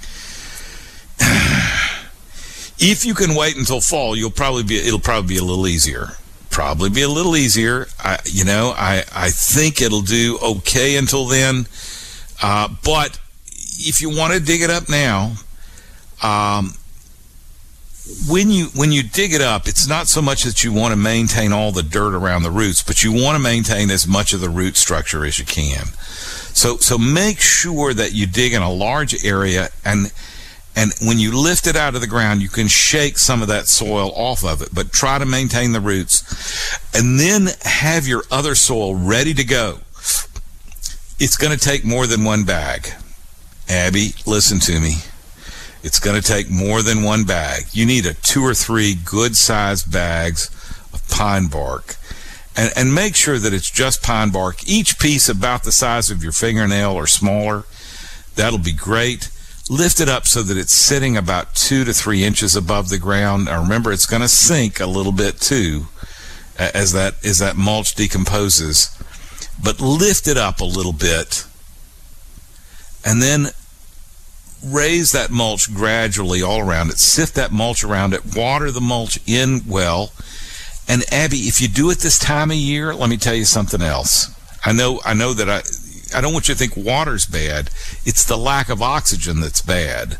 Speaker 2: If you can wait until fall, it'll probably be a little easier. Probably be a little easier. I think it'll do okay until then. But if you want to dig it up now, when you dig it up, it's not so much that you want to maintain all the dirt around the roots, but you want to maintain as much of the root structure as you can. So make sure that you dig in a large area, and when you lift it out of the ground, you can shake some of that soil off of it, but try to maintain the roots. And then have your other soil ready to go. It's going to take more than one bag. Abby, listen to me. It's going to take more than one bag. You need 2 or 3 good-sized bags of pine bark. And make sure that it's just pine bark. Each piece about the size of your fingernail or smaller. That'll be great. Lift it up so that it's sitting about 2 to 3 inches above the ground. Now remember, it's going to sink a little bit too as that mulch decomposes. But lift it up a little bit, and then raise that mulch gradually all around it. Sift that mulch around it. Water the mulch in well. And Abby, if you do it this time of year, let me tell you something else. I know that I don't want you to think water's bad. It's the lack of oxygen that's bad.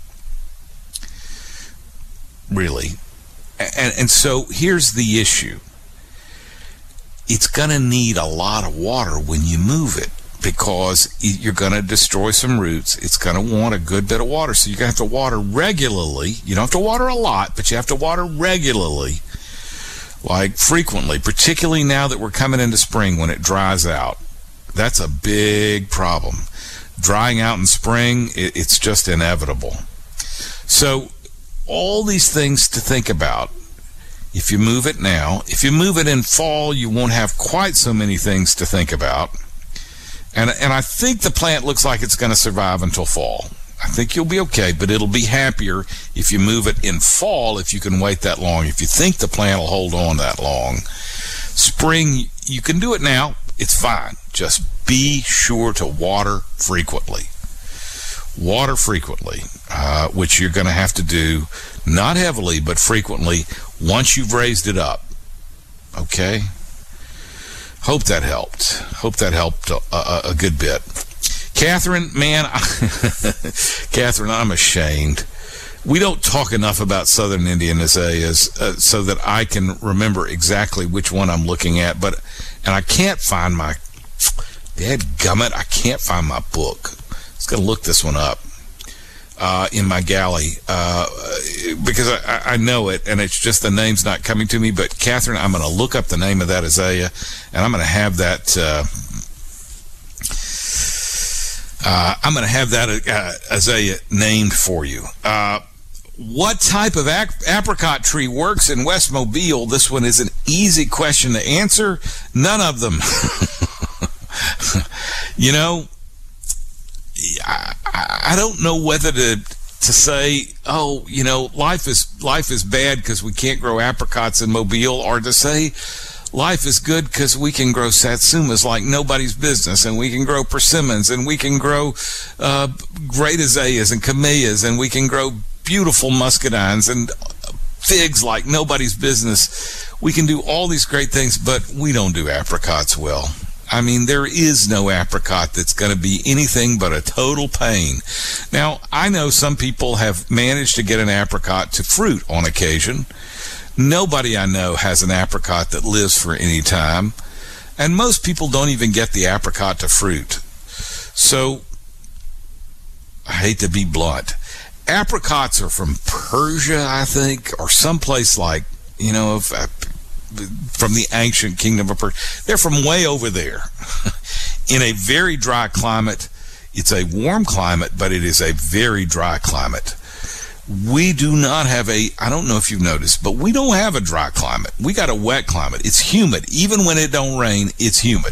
Speaker 2: Really. And so here's the issue. It's going to need a lot of water when you move it, because you're going to destroy some roots. It's going to want a good bit of water. So you're going to have to water regularly. You don't have to water a lot, but you have to water regularly, like frequently, particularly now that we're coming into spring when it dries out. That's a big problem. Drying out in spring, it's just inevitable. So all these things to think about. If you move it now, if you move it in fall, you won't have quite so many things to think about. And I think the plant looks like it's going to survive until fall. I think you'll be okay, but it'll be happier if you move it in fall, if you can wait that long. If you think the plant will hold on that long. Spring, you can do it now. It's fine. Just be sure to water frequently. Water frequently, which you're going to have to do, not heavily, but frequently, once you've raised it up. Okay? Hope that helped. Hope that helped a good bit. Catherine, man, Catherine, I'm ashamed. We don't talk enough about Southern Indian azaleas so that I can remember exactly which one I'm looking at, and I can't find my, dadgummit, I can't find my book. I was going to look this one up in my galley because I know it, and it's just the name's not coming to me. But Catherine, I'm going to look up the name of that azalea, and I'm going to have that. I'm going to have that azalea named for you. What type of apricot tree works in West Mobile? This one is an easy question to answer. None of them. You know, I don't know whether to say, oh, you know, life is bad because we can't grow apricots in Mobile, or to say life is good because we can grow satsumas like nobody's business, and we can grow persimmons, and we can grow great azaleas and camellias, and we can grow beautiful muscadines and figs like nobody's business. We can do all these great things, but we don't do apricots well. I mean, there is no apricot that's going to be anything but a total pain. Now, I know some people have managed to get an apricot to fruit on occasion. Nobody I know has an apricot that lives for any time. And most people don't even get the apricot to fruit. So, I hate to be blunt. Apricots are from Persia, I think, or someplace like, from the ancient kingdom of Persia. They're from way over there in a very dry climate. It's a warm climate, but it is a very dry climate. We do not have I don't know if you've noticed, but we don't have a dry climate. We got a wet climate. It's humid. Even when it don't rain, it's humid.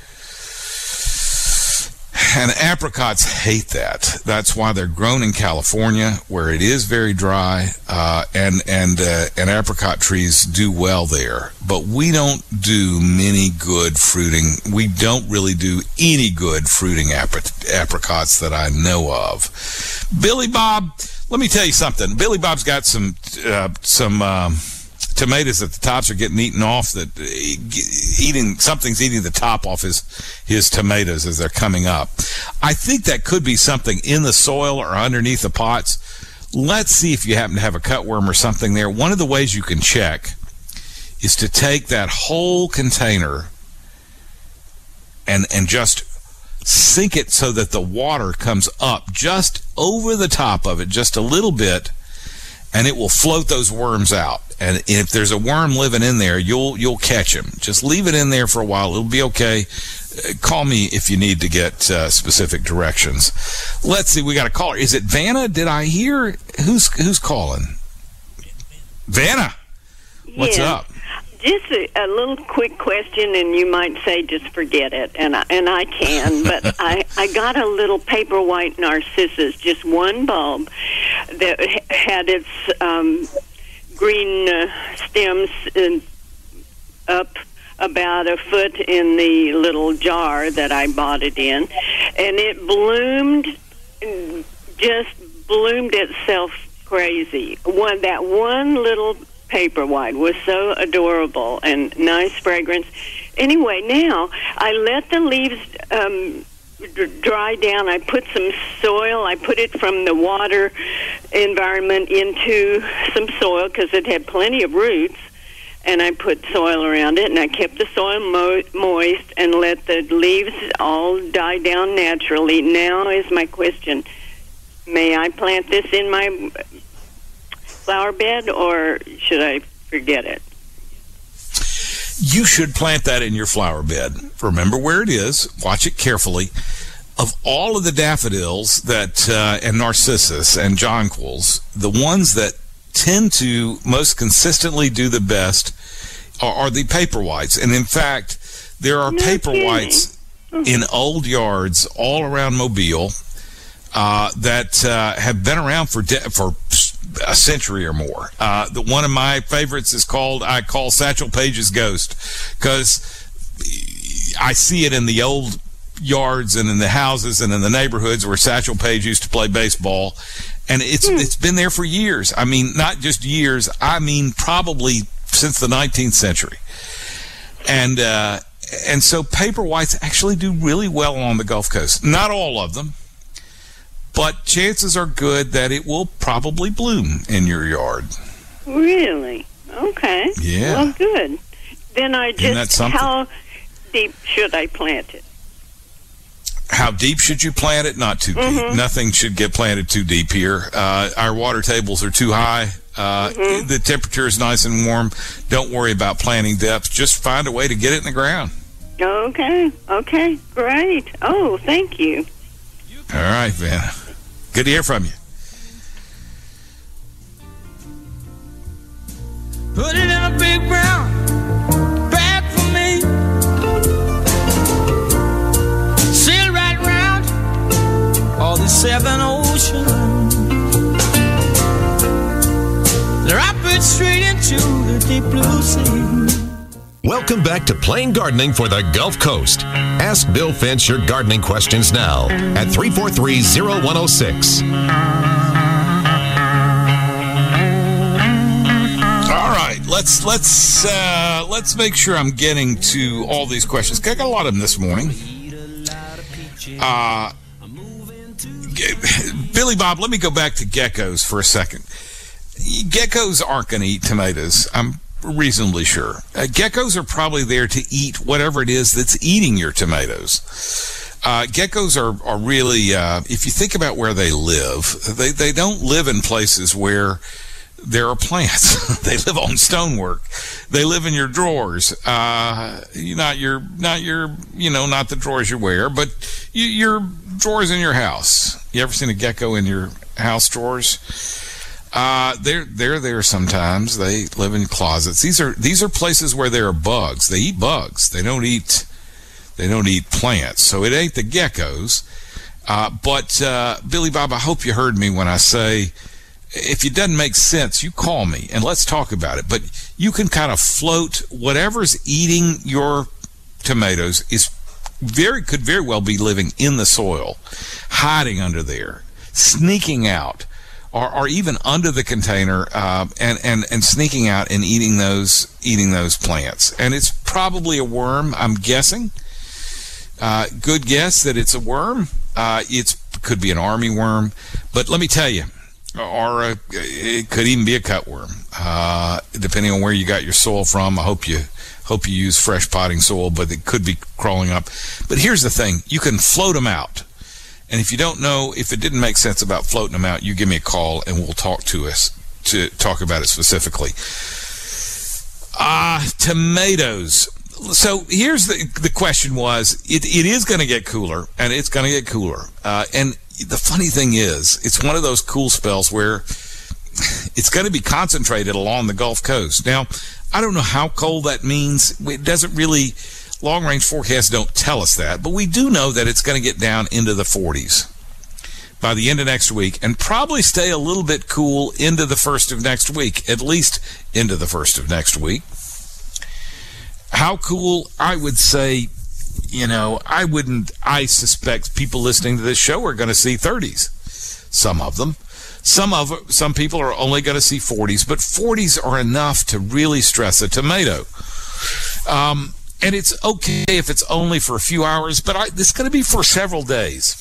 Speaker 2: And apricots hate that. That's why they're grown in California, where it is very dry, and apricot trees do well there. But we don't do many good fruiting. We don't really do any good fruiting apricots that I know of. Billy Bob, let me tell you something. Billy Bob's got some tomatoes at the tops are getting eaten off. Something's eating the top off his tomatoes as they're coming up. I think that could be something in the soil or underneath the pots. Let's see if you happen to have a cutworm or something there. One of the ways you can check is to take that whole container and just sink it so that the water comes up just over the top of it, just a little bit, and it will float those worms out. And if there's a worm living in there, you'll catch him. Just leave it in there for a while. It'll be okay. Call me if you need to get specific directions. Let's see. We got a caller. Is it Vanna? Did I hear? Who's calling? Vanna. What's up?
Speaker 7: Just a little quick question, and you might say just forget it, and I can, but I got a little paper white narcissus, just one bulb, that had its green stems up about a foot in the little jar that I bought it in, and it just bloomed itself crazy. That one little paper white was so adorable and nice fragrance. Anyway, now I let the leaves dry down. I put some soil. I put it from the water environment into some soil because it had plenty of roots, and I put soil around it, and I kept the soil moist and let the leaves all die down naturally. Now is my question. May I plant this in my flower bed, or should I forget it?
Speaker 2: You should plant that in your flower bed. Remember where it is. Watch it carefully. Of all of the daffodils and narcissus and jonquils, the ones that tend to most consistently do the best are the paper whites. And in fact, there are paper whites in old yards all around Mobile that have been around for a century or more. One of my favorites is I call Satchel Paige's Ghost, because I see it in the old yards and in the houses and in the neighborhoods where Satchel Paige used to play baseball, and it's been there for years. I mean, not just years, I mean probably since the 19th century. And so paper whites actually do really well on the Gulf Coast. Not all of them, but chances are good that it will probably bloom in your yard. Really?
Speaker 7: Okay.
Speaker 2: Yeah.
Speaker 7: Well, good. Then how deep should I plant it?
Speaker 2: How deep should you plant it? Not too deep. Nothing should get planted too deep here. Our water tables are too high. The temperature is nice and warm. Don't worry about planting depth. Just find a way to get it in the ground.
Speaker 7: Okay. Great. Oh, thank you.
Speaker 2: All right, Vanna. Good to hear from you.
Speaker 4: Put it in a big brown bag for me. Sail right round all the seven oceans. Drop it straight into the deep blue sea.
Speaker 1: Welcome back to Plain Gardening for the Gulf Coast. Ask Bill Finch your gardening questions now at 343-0106.
Speaker 2: let's make sure I'm getting to all these questions. I got a lot of them this morning. Billy Bob, let me go back to geckos for a second. Geckos aren't going to eat tomatoes, I'm reasonably sure. Geckos are probably there to eat whatever it is that's eating your tomatoes. Geckos are really, if you think about where they live, they don't live in places where there are plants. They live on stonework. They live in your drawers. Not the drawers you wear, but your drawers in your house. You ever seen a gecko in your house drawers? They're there sometimes. They live in closets. These are places where there are bugs. They eat bugs. They don't eat plants. So it ain't the geckos. But Billy Bob, I hope you heard me when I say, if it doesn't make sense, you call me and let's talk about it. But you can kind of float whatever's eating your tomatoes could very well be living in the soil, hiding under there, sneaking out, or even under the container, and sneaking out and eating those plants. And it's probably a worm, I'm guessing. Good guess that it's a worm. It could be an army worm, but let me tell you, or it could even be a cutworm, depending on where you got your soil from. I hope you use fresh potting soil, but it could be crawling up. But here's the thing: you can float them out, and if you don't know, if it didn't make sense about floating them out, you give me a call and we'll talk about it specifically. Tomatoes. So here's the question was, it is going to get cooler, and it's going to get cooler. And the funny thing is, it's one of those cool spells where it's going to be concentrated along the Gulf Coast. Now, I don't know how cold that means. It doesn't really, long-range forecasts don't tell us that, but we do know that it's going to get down into the 40s by the end of next week, and probably stay a little bit cool into the first of next week, at least into the first of next week. How cool? I would say, I suspect people listening to this show are going to see 30s. Some of them. Some people are only going to see 40s, but 40s are enough to really stress a tomato. And it's okay if it's only for a few hours, but it's going to be for several days.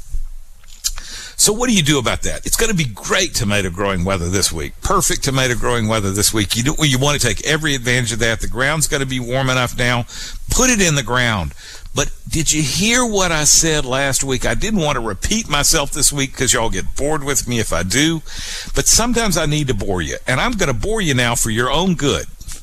Speaker 2: So what do you do about that? It's going to be great tomato growing weather this week. Perfect tomato growing weather this week. You want to take every advantage of that. The ground's going to be warm enough now. Put it in the ground. But did you hear what I said last week? I didn't want to repeat myself this week because y'all get bored with me if I do. But sometimes I need to bore you. And I'm going to bore you now for your own good.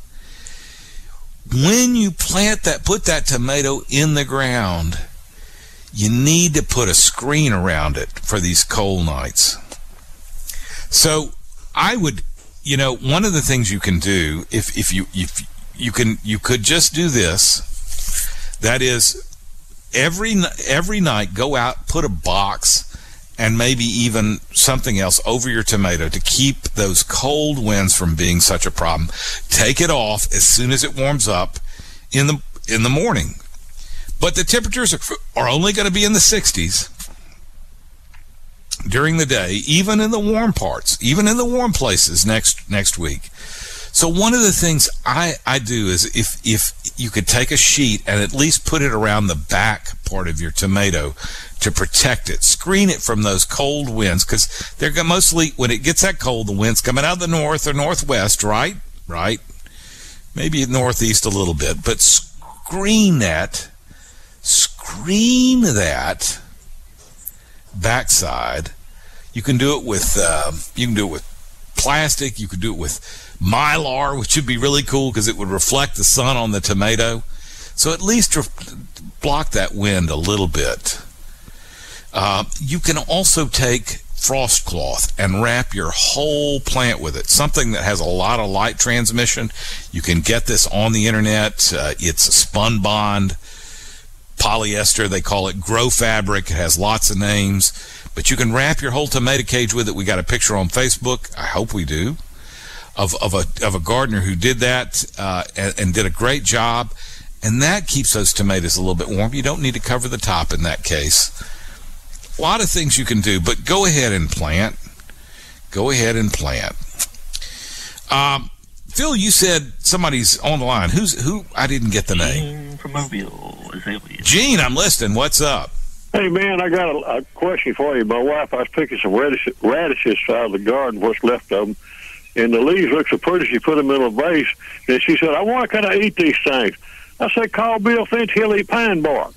Speaker 2: When you put that tomato in the ground, you need to put a screen around it for these cold nights. So I would, one of the things you can do, if you could just do this. That is, every night go out, put a box and maybe even something else over your tomato to keep those cold winds from being such a problem. Take it off as soon as it warms up in the morning. But the temperatures are only going to be in the 60s during the day, even in the warm parts, even in the warm places next week. So one of the things I do is if you could take a sheet and at least put it around the back part of your tomato to protect it, screen it from those cold winds, because they're mostly, when it gets that cold, the wind's coming out of the north or northwest, right? Maybe northeast a little bit, but screen that backside. You can do it with plastic. You could do it with Mylar, which would be really cool because it would reflect the sun on the tomato. So at least block that wind a little bit. You can also take frost cloth and wrap your whole plant with it, something that has a lot of light transmission. You can get this on the internet. It's a spun bond polyester, they call it Grow Fabric. It has lots of names, but you can wrap your whole tomato cage with it. We got a picture on Facebook, I hope we do, of a gardener who did that and did a great job, and that keeps those tomatoes a little bit warm. You don't need to cover the top in that case. A lot of things you can do, but go ahead and plant. Phil, you said somebody's on the line. Who? I didn't get the name.
Speaker 8: Gene from Mobile.
Speaker 2: Gene, I'm listening. What's up?
Speaker 9: Hey, man, I got a question for you. My wife, I was picking some radishes out of the garden, what's left of them, and the leaves look so pretty. She put them in a vase, and she said, I want to kind of eat these things. I said, call Bill Finch. He'll eat pine bark.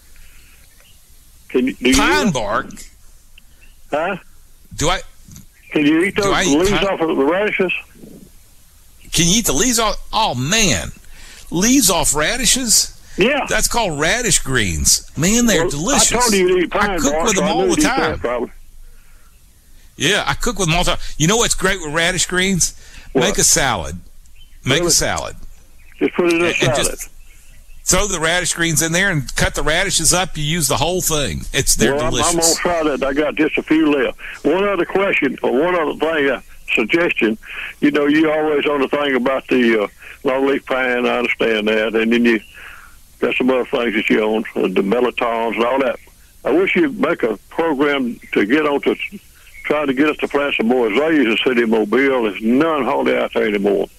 Speaker 2: Pine bark?
Speaker 9: Huh?
Speaker 2: Can
Speaker 9: you eat those leaves off of the radishes?
Speaker 2: Can you eat the leaves off? Oh, man. Leaves off radishes?
Speaker 9: Yeah.
Speaker 2: That's called radish greens. Man, they're delicious.
Speaker 9: I told you to eat pine
Speaker 2: I cook
Speaker 9: bark,
Speaker 2: with them all the time.
Speaker 9: Yeah,
Speaker 2: I cook with them all the time. You know what's great with radish greens?
Speaker 9: What?
Speaker 2: Make a salad. Make a salad.
Speaker 9: Just put it in a salad.
Speaker 2: Just throw the radish greens in there and cut the radishes up. You use the whole thing. They're delicious.
Speaker 9: I'm going to try that. I got just a few left. One other question, or one other thing, suggestion. You know, you always on the thing about the longleaf pine. I understand that. And then you got some other things that you own, the melitons and all that. I wish you'd make a program to get on to try to get us to plant some more azaleas in the city of Mobile. There's none hardly out there anymore.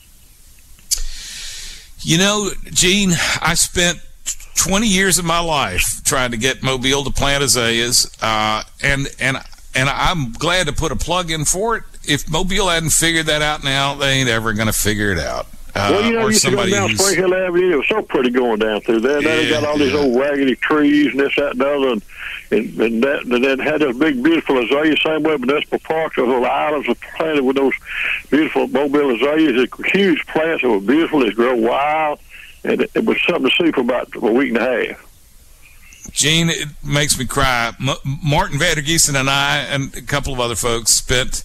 Speaker 2: You know, Gene, I spent 20 years of my life trying to get Mobile to plant azaleas, and I'm glad to put a plug in for it. If Mobile hadn't figured that out now, they ain't ever going to figure it out.
Speaker 9: Well, you know, you used to go down Spring Hill Avenue. It was so pretty going down through there. Now they got all these old raggedy trees and this, that, and the other, and then had those big, beautiful azaleas. Same way, Municipal Park, those little islands were planted with those beautiful Mobile azaleas. They're huge plants that were beautiful. They grow wild, and it was something to see for about a week and a half.
Speaker 2: Gene, it makes me cry. Martin Vandergeesen and I and a couple of other folks spent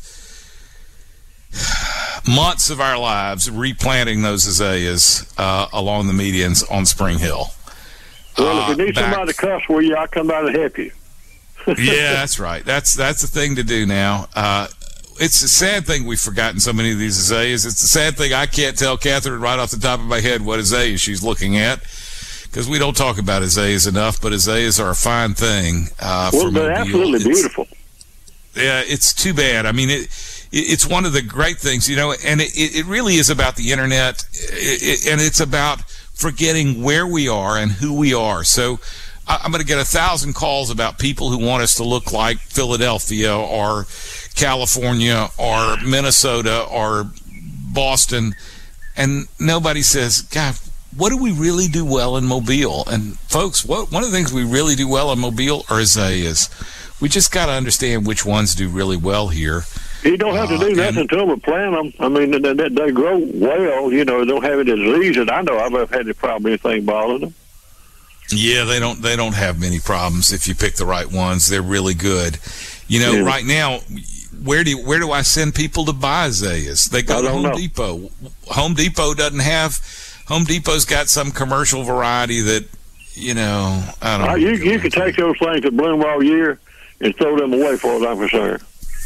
Speaker 2: months of our lives replanting those azaleas along the medians on Spring Hill.
Speaker 9: Well, if you need somebody to cuss with you, I'll come out and help you.
Speaker 2: Yeah, that's right. That's the thing to do now. It's a sad thing we've forgotten so many of these azaleas. It's a sad thing I can't tell Catherine right off the top of my head what azaleas she's looking at, because we don't talk about azaleas enough, but azaleas are a fine thing.
Speaker 9: Well, they're absolutely beautiful.
Speaker 2: Yeah, it's too bad. I mean, it's one of the great things, you know, and it really is about the internet, and it's about forgetting where we are and who we are. So I'm going to get 1,000 calls about people who want us to look like Philadelphia or California or Minnesota or Boston, and nobody says, God, what do we really do well in Mobile? And folks, one of the things we really do well in Mobile are azaleas. We just got to understand which ones do really well here.
Speaker 9: You don't have to do nothing to them but plant them. I mean, they grow well. You know, they don't have any disease. And I know I've never had any problem, anything bothering them.
Speaker 2: Yeah, they don't have many problems if you pick the right ones. They're really good. You know, right now, where do I send people to buy azaleas? They go to Home Depot. Home Depot doesn't have. Home Depot's got some commercial variety that, you know, I don't know.
Speaker 9: You can take those things that bloom all year and throw them away, for as I'm concerned.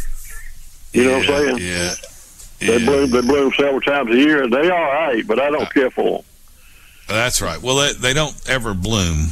Speaker 9: You know what I'm saying?
Speaker 2: Yeah.
Speaker 9: They bloom several times a year. They are all right, but I don't care for them.
Speaker 2: That's right. Well, they don't ever bloom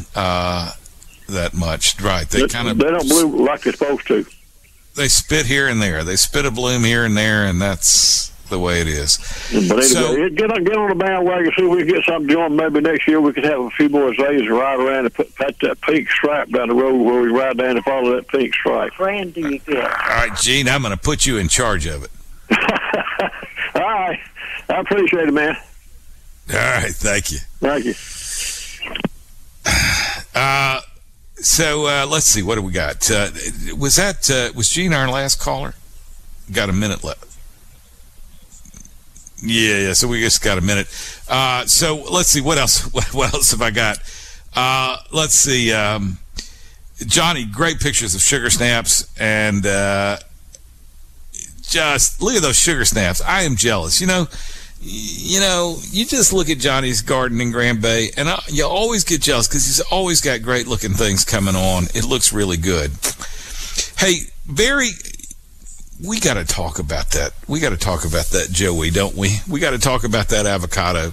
Speaker 2: that much, right? They don't
Speaker 9: bloom like they're supposed to.
Speaker 2: They spit here and there. They spit a bloom here and there, and that's the way it is.
Speaker 9: But anyway, get on the bandwagon, see if we can get something going. Maybe next year we could have a few more azaleas and ride around and put that pink stripe down the road where we ride down and follow that pink stripe.
Speaker 5: Brand do you get?
Speaker 2: All right, Gene, I'm going to put you in charge of it.
Speaker 9: All right. I appreciate it, man.
Speaker 2: All right, thank you.
Speaker 9: Thank you.
Speaker 2: So let's see, what do we got? Was Gene our last caller? Got a minute left. Yeah. So we just got a minute. So let's see, what else? What else have I got? Let's see. Johnny, great pictures of sugar snaps, and just look at those sugar snaps. I am jealous. You know, you just look at Johnny's garden in Grand Bay, and you always get jealous because he's always got great looking things coming on. It looks really good. Hey, Barry, we got to talk about that. We got to talk about that, Joey, don't we? We got to talk about that avocado.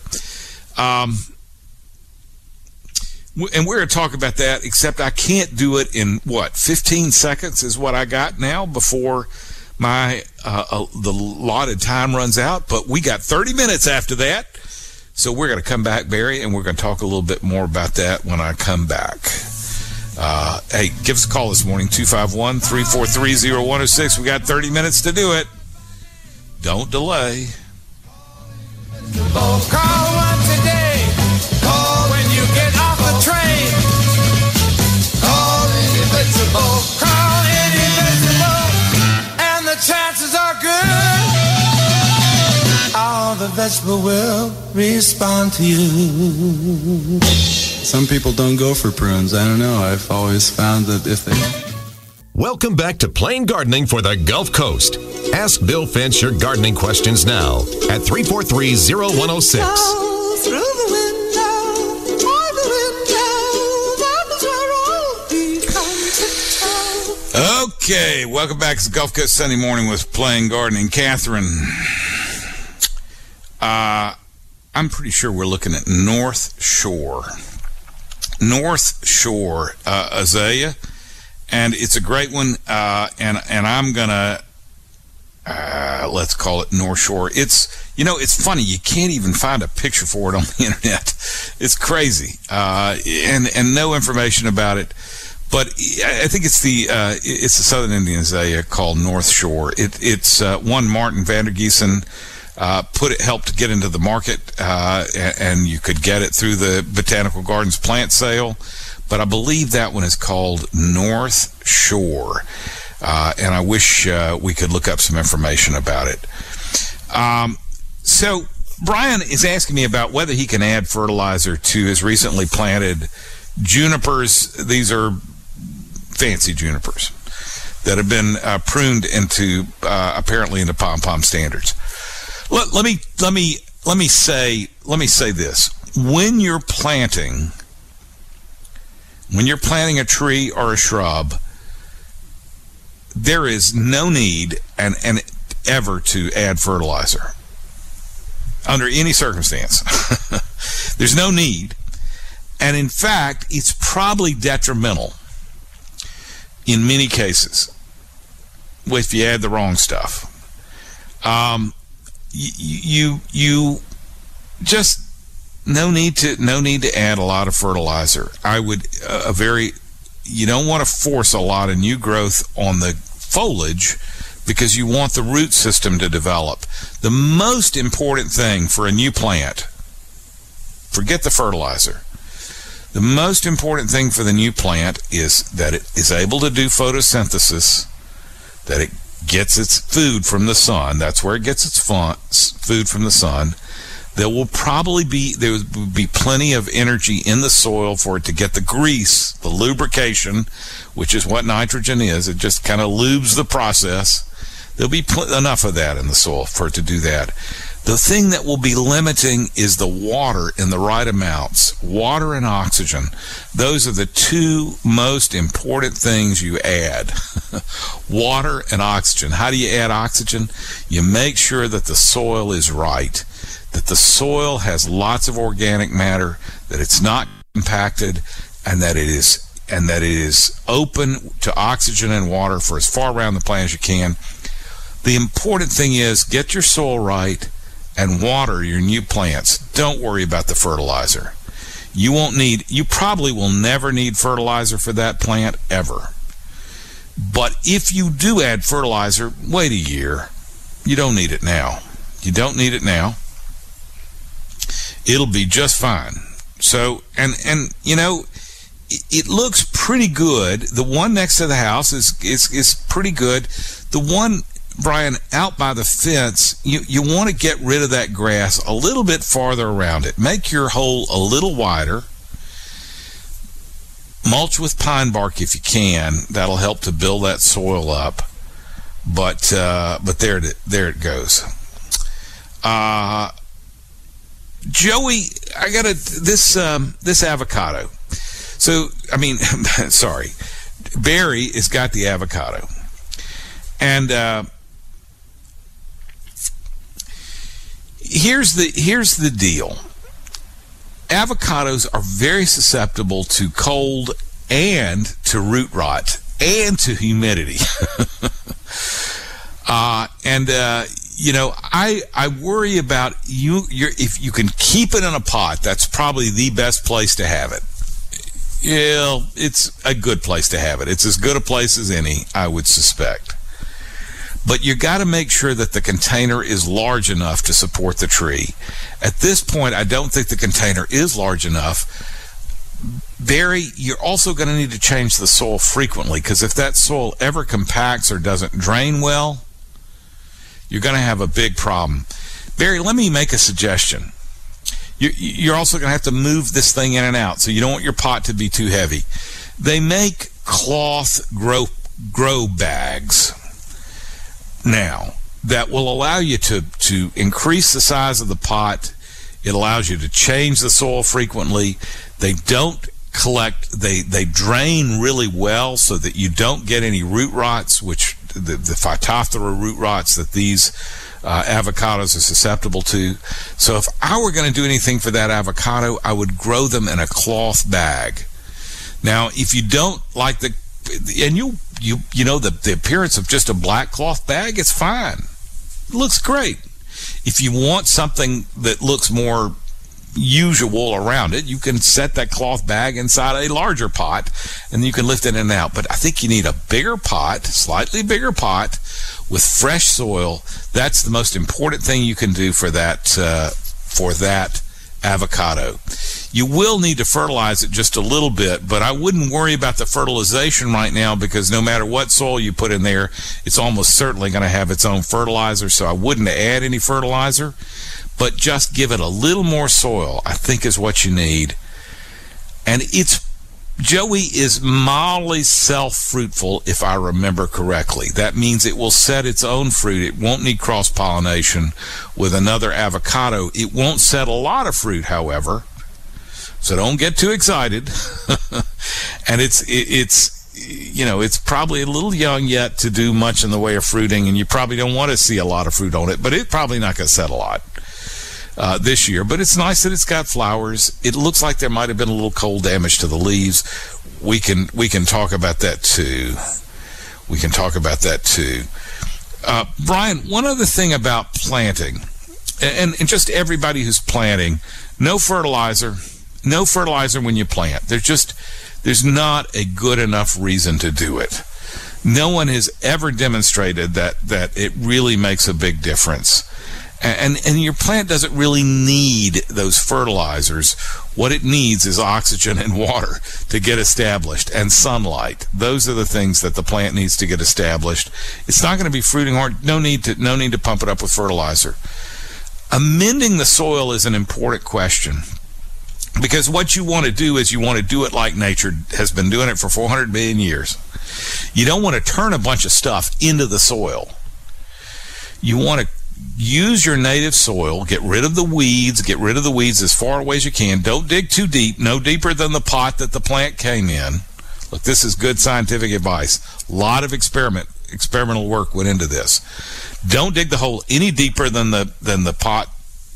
Speaker 2: And we're going to talk about that, except I can't do it in, 15 seconds is what I got now before the allotted time runs out, but we got 30 minutes after that. So we're going to come back, Barry, and we're going to talk a little bit more about that when I come back. Hey, give us a call this morning, 251-343-0106. We got 30 minutes to do it. Don't delay.
Speaker 4: Call one today. Call when you get off the train. Call any vegetable. Call any vegetable. And the chances are good. All the vegetable will respond to you.
Speaker 8: Some people don't go for prunes. I don't know. I've always found that if they...
Speaker 1: Welcome back to Plain Gardening for the Gulf Coast. Ask Bill Finch your gardening questions now at 343-0106.
Speaker 4: Through the window, by the window, that is where all become tiptoe.
Speaker 2: Okay, welcome back to the Gulf Coast Sunday morning with Plain Gardening. Catherine, I'm pretty sure we're looking at North Shore azalea, and it's a great one. And I'm gonna let's call it North Shore. It's funny, you can't even find a picture for it on the internet. It's crazy, and no information about it. But I think it's the Southern Indian azalea called North Shore. It's one Martin Vandergiesen helped get into the market, and you could get it through the Botanical Gardens plant sale. But I believe that one is called North Shore, and I wish we could look up some information about it. So Brian is asking me about whether he can add fertilizer to his recently planted junipers. These are fancy junipers that have been pruned into apparently into pom-pom standards. Let me say this: when you're planting a tree or a shrub, there is no need and ever to add fertilizer under any circumstance. There's no need, and in fact, it's probably detrimental in many cases if you add the wrong stuff. You just no need to add a lot of fertilizer. I would you don't want to force a lot of new growth on the foliage because you want the root system to develop. The most important thing for a new plant, forget the fertilizer. The most important thing for the new plant is that it is able to do photosynthesis, that it gets its food from the sun. That's where it gets its food from the sun. There will be plenty of energy in the soil for it to get the grease, the lubrication, which is what nitrogen is. It just kind of lubes the process. There'll be enough of that in the soil for it to do that. The thing that will be limiting is the water in the right amounts. Water and oxygen. Those are the two most important things you add. Water and oxygen. How do you add oxygen? You make sure that the soil is right, that the soil has lots of organic matter, that it's not compacted, and that it is open to oxygen and water for as far around the plant as you can. The important thing is get your soil right and water your new plants. Don't worry about the fertilizer. You probably will never need fertilizer for that plant ever. But if you do add fertilizer, wait a year. You don't need it now. It'll be just fine. So, and it looks pretty good. The one next to the house is pretty good. The one, Brian, out by the fence, you want to get rid of that grass a little bit farther around it. Make your hole a little wider. Mulch with pine bark if you can. That'll help to build that soil up. But there it goes. Joey, I got this avocado. So, sorry. Barry has got the avocado. And here's the deal. Avocados are very susceptible to cold and to root rot and to humidity. I worry about if you can keep it in a pot, that's probably the best place to have it. Yeah, it's a good place to have it. It's as good a place as any, I would suspect. But you got to make sure that the container is large enough to support the tree. At this point, I don't think the container is large enough. Barry, you're also going to need to change the soil frequently, because if that soil ever compacts or doesn't drain well, you're going to have a big problem. Barry, let me make a suggestion. You're also going to have to move this thing in and out, so you don't want your pot to be too heavy. They make cloth grow bags now that will allow you to increase the size of the pot. It allows you to change the soil frequently. They don't collect, they drain really well so that you don't get any root rots, which the Phytophthora root rots that these avocados are susceptible to. So if I were going to do anything for that avocado, I would grow them in a cloth bag. Now, if you don't like the appearance of just a black cloth bag, it's fine. It looks great. If you want something that looks more usual around it, you can set that cloth bag inside a larger pot and you can lift it in and out. But I think you need a bigger pot, slightly bigger pot with fresh soil. That's the most important thing you can do for that avocado. You will need to fertilize it just a little bit, but I wouldn't worry about the fertilization right now, because no matter what soil you put in there, it's almost certainly going to have its own fertilizer, so I wouldn't add any fertilizer, but just give it a little more soil, I think, is what you need. And Joey is mildly self-fruitful, if I remember correctly. That means it will set its own fruit. It won't need cross-pollination with another avocado. It won't set a lot of fruit, however, so don't get too excited. And it's probably a little young yet to do much in the way of fruiting, and you probably don't want to see a lot of fruit on it, but it's probably not going to set a lot this year. But it's nice that it's got flowers. It looks like there might have been a little cold damage to the leaves. We can talk about that too. Brian, one other thing about planting, and just everybody who's planting, no fertilizer when you plant. There's not a good enough reason to do it. No one has ever demonstrated that it really makes a big difference. And your plant doesn't really need those fertilizers. What it needs is oxygen and water to get established, and sunlight. Those are the things that the plant needs to get established. It's not going to be fruiting hard. No need to pump it up with fertilizer. Amending the soil is an important question, because what you want to do is you want to do it like nature has been doing it for 400 million years. You don't want to turn a bunch of stuff into the soil. You want to use your native soil, get rid of the weeds as far away as you can. Don't dig too deep, no deeper than the pot that the plant came in. Look, this is good scientific advice. A lot of experimental work went into this. Don't dig the hole any deeper than the pot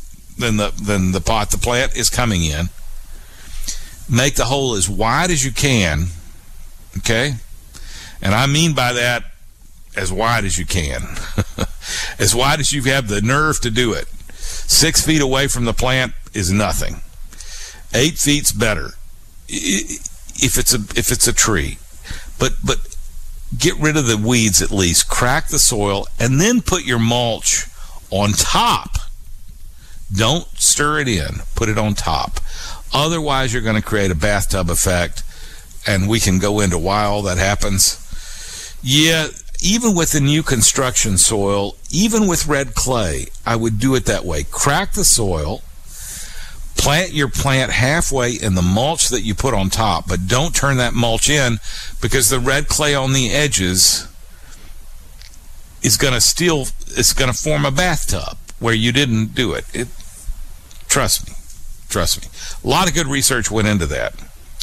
Speaker 2: the plant is coming in. Make the hole as wide as you can, okay? And I mean by that, as wide as you can. As wide as you have the nerve to do it. 6 feet away from the plant is nothing. 8 feet's better if it's a tree. But get rid of the weeds at least. Crack the soil and then put your mulch on top. Don't stir it in. Put it on top. Otherwise, you're going to create a bathtub effect, and we can go into why all that happens. Yeah, even with the new construction soil, even with red clay, I would do it that way. Crack the soil, plant your plant halfway in the mulch that you put on top, but don't turn that mulch in, because the red clay on the edges is going to form a bathtub where you didn't do it. Trust me. A lot of good research went into that.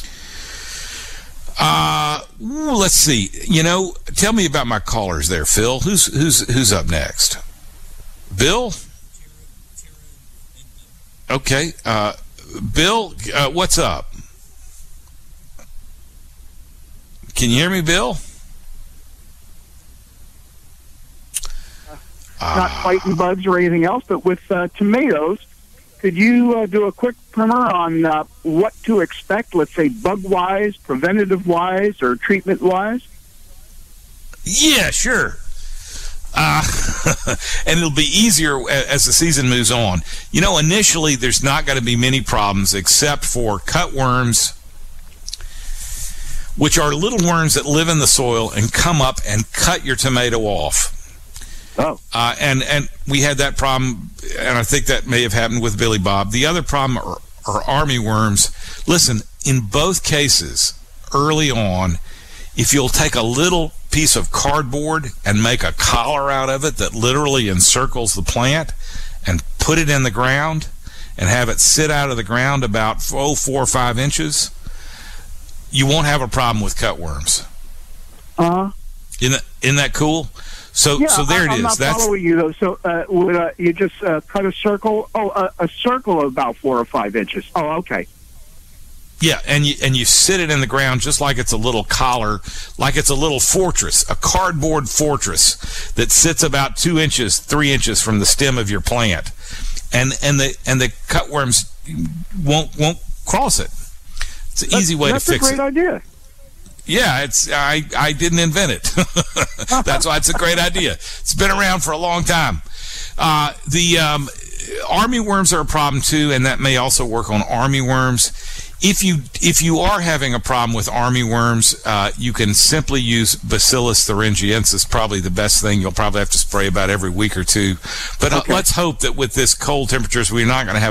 Speaker 2: Let's see. Tell me about my callers there, Phil. Who's up next? Bill? Okay. Bill, what's up? Can you hear me, Bill?
Speaker 10: not fighting bugs or anything else, but with tomatoes, could you do a quick primer on what to expect, let's say bug-wise, preventative-wise, or treatment-wise?
Speaker 2: Yeah, sure. And it'll be easier as the season moves on. You know, initially there's not going to be many problems except for cutworms, which are little worms that live in the soil and come up and cut your tomato off.
Speaker 10: Oh.
Speaker 2: And we had that problem, and I think that may have happened with Billy Bob. The other problem are army worms. Listen, in both cases, early on, if you'll take a little piece of cardboard and make a collar out of it that literally encircles the plant and put it in the ground and have it sit out of the ground about 4 or 5 inches, you won't have a problem with cutworms. Isn't that cool? So there it is.
Speaker 10: I'm not following you though. So would you just cut a circle? Oh, a circle of about 4 or 5 inches. Oh, okay.
Speaker 2: Yeah, and you sit it in the ground just like it's a little collar, like it's a little fortress, a cardboard fortress that sits about 2 inches, 3 inches from the stem of your plant, and the cutworms won't cross it. It's an easy way to fix it.
Speaker 10: That's a great idea.
Speaker 2: Yeah, I didn't invent it. That's why it's a great idea. It's been around for a long time. The army worms are a problem too, and that may also work on army worms. If you are having a problem with army worms, you can simply use Bacillus thuringiensis, probably the best thing. You'll probably have to spray about every week or two. But let's hope that with this cold temperatures, we're not going to have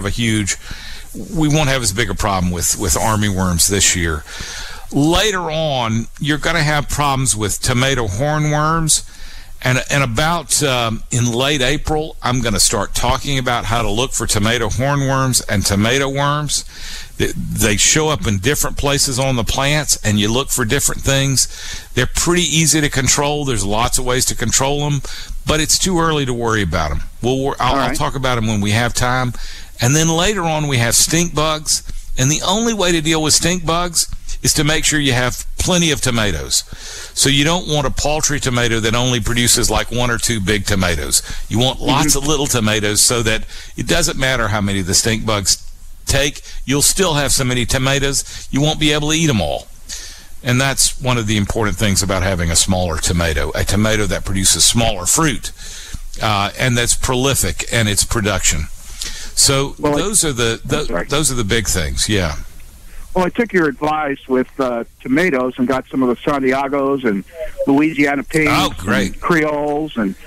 Speaker 2: we won't have as big a problem with army worms this year. Later on, you're going to have problems with tomato hornworms. And about in late April, I'm going to start talking about how to look for tomato hornworms and tomato worms. They show up in different places on the plants, and you look for different things. They're pretty easy to control. There's lots of ways to control them, but it's too early to worry about them. I'll talk about them when we have time. And then later on, we have stink bugs. And the only way to deal with stink bugs is to make sure you have plenty of tomatoes. So you don't want a paltry tomato that only produces like 1 or 2 big tomatoes. You want lots of little tomatoes so that it doesn't matter how many the stink bugs take. You'll still have so many tomatoes, you won't be able to eat them all. And that's one of the important things about having a smaller tomato, a tomato that produces smaller fruit, and that's prolific in its production. So those are the big things, yeah.
Speaker 10: Well, I took your advice with tomatoes and got some of the Santiagos and Louisiana Pinks and Creoles and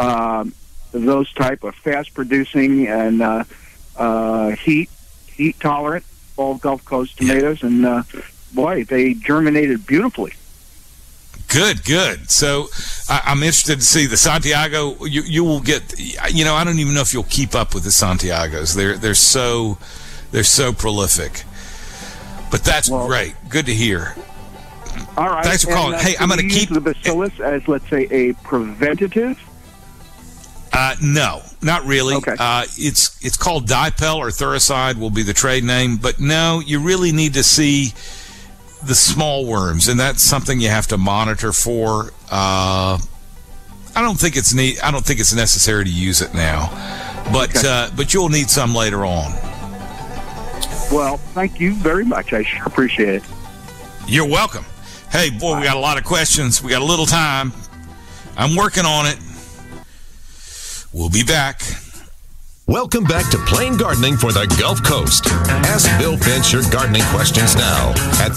Speaker 10: those type of fast-producing and heat-tolerant all Gulf Coast tomatoes. And, boy, they germinated beautifully.
Speaker 2: Good. So I'm interested to see the Santiago. You will get, I don't even know if you'll keep up with the Santiagos. They're so prolific. But that's great. Good to hear.
Speaker 10: All right.
Speaker 2: Thanks for calling. Hey, I'm going to keep
Speaker 10: the Bacillus as, let's say, a preventative.
Speaker 2: No, not really.
Speaker 10: Okay.
Speaker 2: It's called Dipel or Thuricide will be the trade name. But no, you really need to see the small worms, and that's something you have to monitor for. I don't think it's necessary to use it now, but you'll need some later on.
Speaker 10: Well, thank you very much. I sure appreciate it.
Speaker 2: You're welcome. Hey, boy, we got a lot of questions. We got a little time. I'm working on it. We'll be back.
Speaker 1: Welcome back to Plain Gardening for the Gulf Coast. Ask Bill Finch your gardening questions now at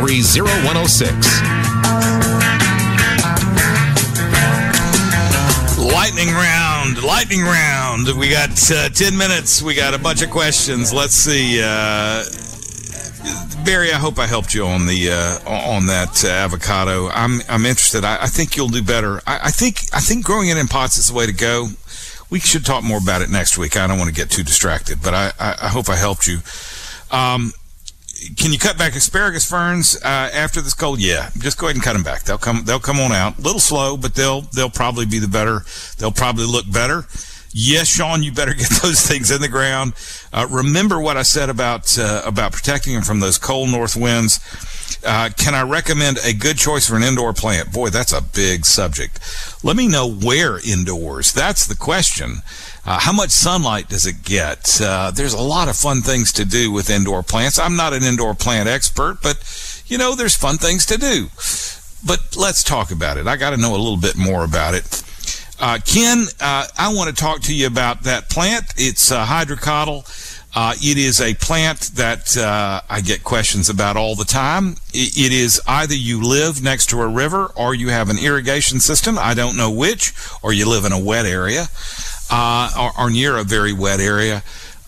Speaker 1: 343-0106. Lightning round. We got 10 minutes. We got a bunch of questions. Let's see. Barry, I hope I helped you on the on that avocado. I'm interested. I think you'll do better. I think growing it in pots is the way to go. We should talk more about it next week. I don't want to get too distracted, but I hope I helped you. Can you cut back asparagus ferns after this cold? Yeah, just go ahead and cut them back. They'll come on out. A little slow, but they'll probably be the better. They'll probably look better. Yes, Sean, you better get those things in the ground. Remember what I said about protecting them from those cold north winds.
Speaker 2: Can I recommend a good choice for an indoor plant? Boy, that's a big subject. Let me know where indoors. That's the question. How much sunlight does it get? There's a lot of fun things to do with indoor plants. I'm not an indoor plant expert, but, there's fun things to do. But let's talk about it. I got to know a little bit more about it. Ken, I want to talk to you about that plant. It's hydrocotyle. It is a plant that I get questions about all the time. It is either you live next to a river or you have an irrigation system. I don't know which, or you live in a wet area or near a very wet area.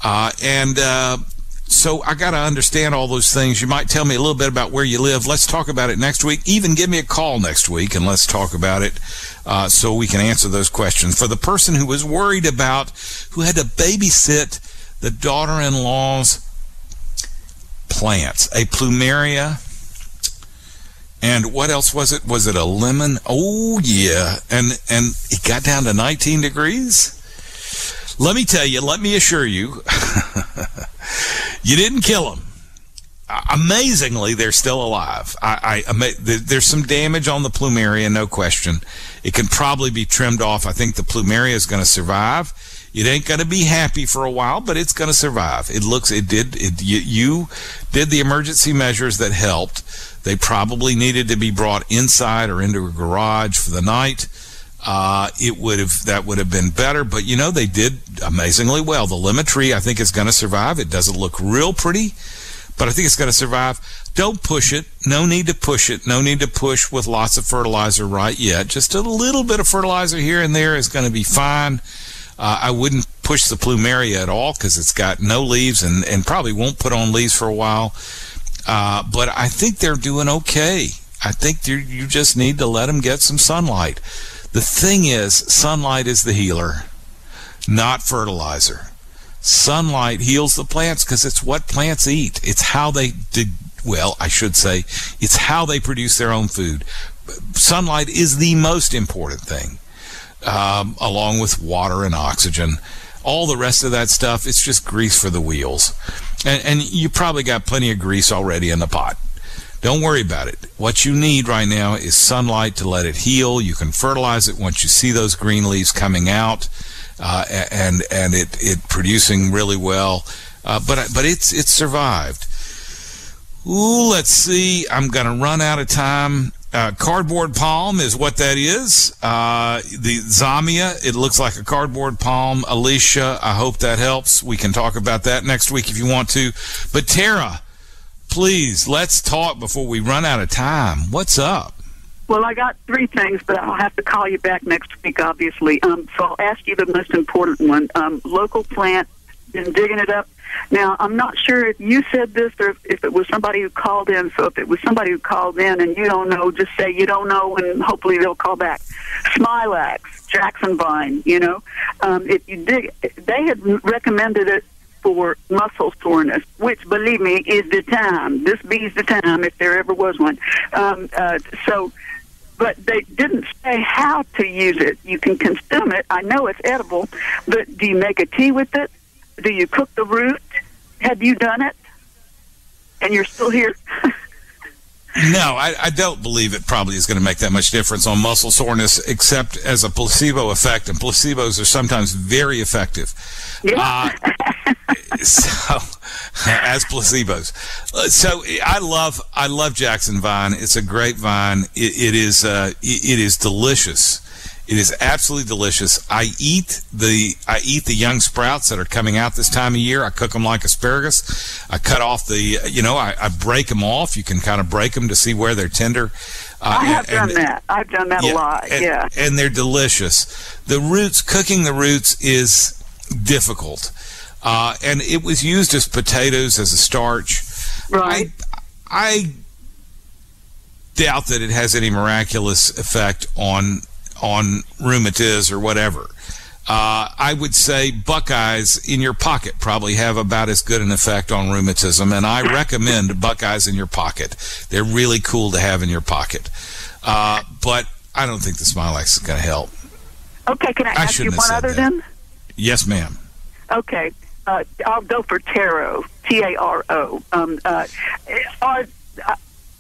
Speaker 2: So I got to understand all those things. You might tell me a little bit about where you live. Let's talk about it next week. Even give me a call next week and let's talk about it so we can answer those questions. For the person who was worried about, who had to babysit the daughter-in-law's plants, a plumeria, and what else was it? Was it a lemon? Oh, yeah. And it got down to 19 degrees. Let me tell you, let me assure you, you didn't kill them. Amazingly, they're still alive. There's some damage on the plumeria, no question. It can probably be trimmed off. I think the plumeria is going to survive. It ain't going to be happy for a while, but it's going to survive. You did the emergency measures that helped. They probably needed to be brought inside or into a garage for the night. That would have been better, but they did amazingly well. The lemon tree, I think, is going to survive. It doesn't look real pretty, but I think it's going to survive. Don't push it. No need to push it. No need to push with lots of fertilizer right yet. Just a little bit of fertilizer here and there is going to be fine. I wouldn't push the plumeria at all because it's got no leaves and probably won't put on leaves for a while. But I think they're doing okay. I think you just need to let them get some sunlight. The thing is, sunlight is the healer, not fertilizer. Sunlight heals the plants because it's what plants eat. It's how they it's how they produce their own food. Sunlight is the most important thing, along with water and oxygen. All the rest of that stuff, it's just grease for the wheels. And you probably got plenty of grease already in the pot. Don't worry about it. What you need right now is sunlight to let it heal. You can fertilize it once you see those green leaves coming out, and it producing really well. But it's survived. Ooh, let's see. I'm going to run out of time. Cardboard palm is what that is. The Zamia, it looks like a cardboard palm. Alicia, I hope that helps. We can talk about that next week if you want to. But Tara, please, let's talk before we run out of time. What's up?
Speaker 11: Well, I got 3 things, but I'll have to call you back next week, obviously. So I'll ask you the most important one. Local plant, been digging it up. Now, I'm not sure if you said this or if it was somebody who called in. So if it was somebody who called in and you don't know, just say you don't know, and hopefully they'll call back. Smilax, Jackson Vine, if you dig, they had recommended it for muscle soreness, which, believe me, is the time. This be's the time if there ever was one. But they didn't say how to use it. You can consume it. I know it's edible, but do you make a tea with it? Do you cook the root? Have you done it? And you're still here?
Speaker 2: No, I don't believe it probably is going to make that much difference on muscle soreness, except as a placebo effect, and placebos are sometimes very effective. Yeah. So, as placebos. So I love Jackson Vine. It's a great vine. It is delicious. It is absolutely delicious. I eat the young sprouts that are coming out this time of year. I cook them like asparagus. I cut off I break them off. You can kind of break them to see where they're tender.
Speaker 11: I have done that. I've done that a lot, yeah.
Speaker 2: And they're delicious. The roots, cooking the roots is difficult. And it was used as potatoes, as a starch.
Speaker 11: Right.
Speaker 2: I doubt that it has any miraculous effect on rheumatiz or whatever. I would say Buckeyes in your pocket probably have about as good an effect on rheumatism, and I recommend Buckeyes in your pocket. They're really cool to have in your pocket. But I don't think the Smilax is going to help.
Speaker 11: Okay, can I ask you one other then?
Speaker 2: Yes, ma'am.
Speaker 11: Okay. I'll go for taro, Taro.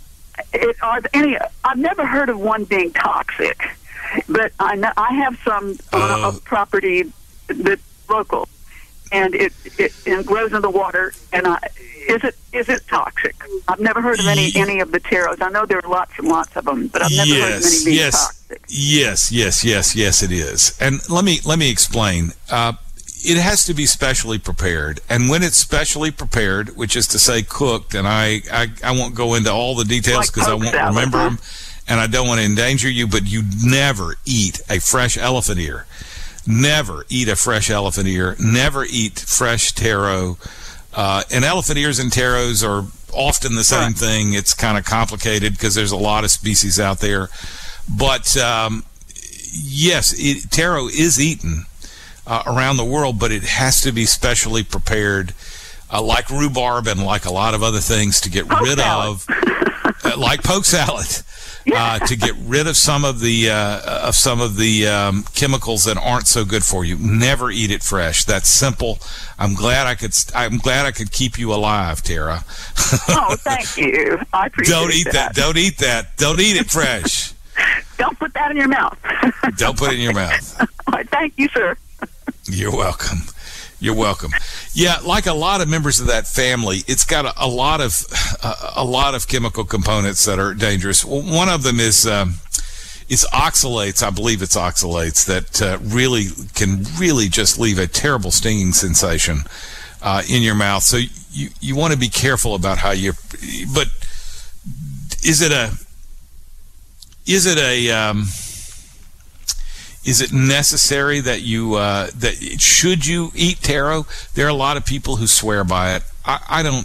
Speaker 11: are there any? I've never heard of one being toxic, but I have some property that's local, and it grows in the water. And is it toxic? I've never heard of any of the taros. I know there are lots and lots of them, but I've never heard of any being toxic.
Speaker 2: Yes, it is. And let me explain. It has to be specially prepared, and when it's specially prepared, which is to say cooked, and I won't go into all the details because I won't remember them, and I don't want to endanger you, but you never eat a fresh elephant ear. Never eat a fresh elephant ear. Never eat fresh taro. And elephant ears and taros are often the same thing. It's kind of complicated because there's a lot of species out there. But yes, taro is eaten around the world, but it has to be specially prepared, like rhubarb and like a lot of other things, to get rid of, like poke salad, to get rid of some of the chemicals that aren't so good for you. Never eat it fresh. That's simple. I'm glad I could keep you alive, Tara.
Speaker 11: Oh, thank you. I appreciate
Speaker 2: Don't eat that. Don't eat that. Don't eat it fresh.
Speaker 11: Don't put that in your mouth.
Speaker 2: Don't put it in your mouth.
Speaker 11: All right, thank you, sir.
Speaker 2: You're welcome. You're welcome. Yeah, like a lot of members of that family, it's got a lot of chemical components that are dangerous. One of them is oxalates. I believe it's oxalates that really just leave a terrible stinging sensation in your mouth. So you want to be careful about how you. But is it necessary that should you eat taro? There are a lot of people who swear by it. I don't.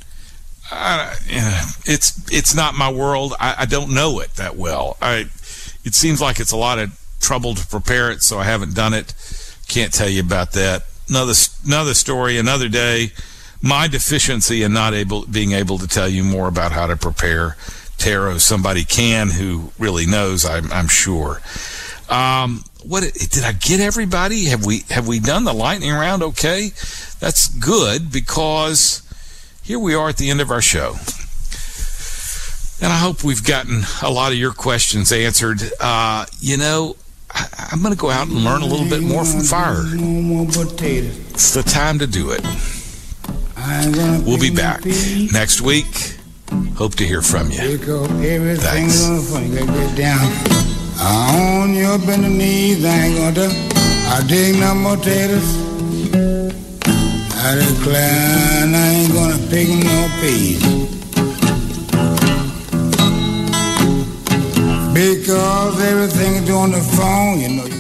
Speaker 2: It's not my world. I don't know it that well. It seems like it's a lot of trouble to prepare it, so I haven't done it. Can't tell you about that. Another story, another day. My deficiency in not being able to tell you more about how to prepare taro. Somebody can who really knows. I'm sure. What did I get everybody? Have we done the lightning round okay? That's good, because here we are at the end of our show. And I hope we've gotten a lot of your questions answered. I'm going to go out and learn a little bit more from fire. It's the time to do it. We'll be back next week. Hope to hear from you. Thanks.
Speaker 3: On your bended knees, I dig no more taters. I declare I ain't gonna pick no peas. Because everything is on the phone,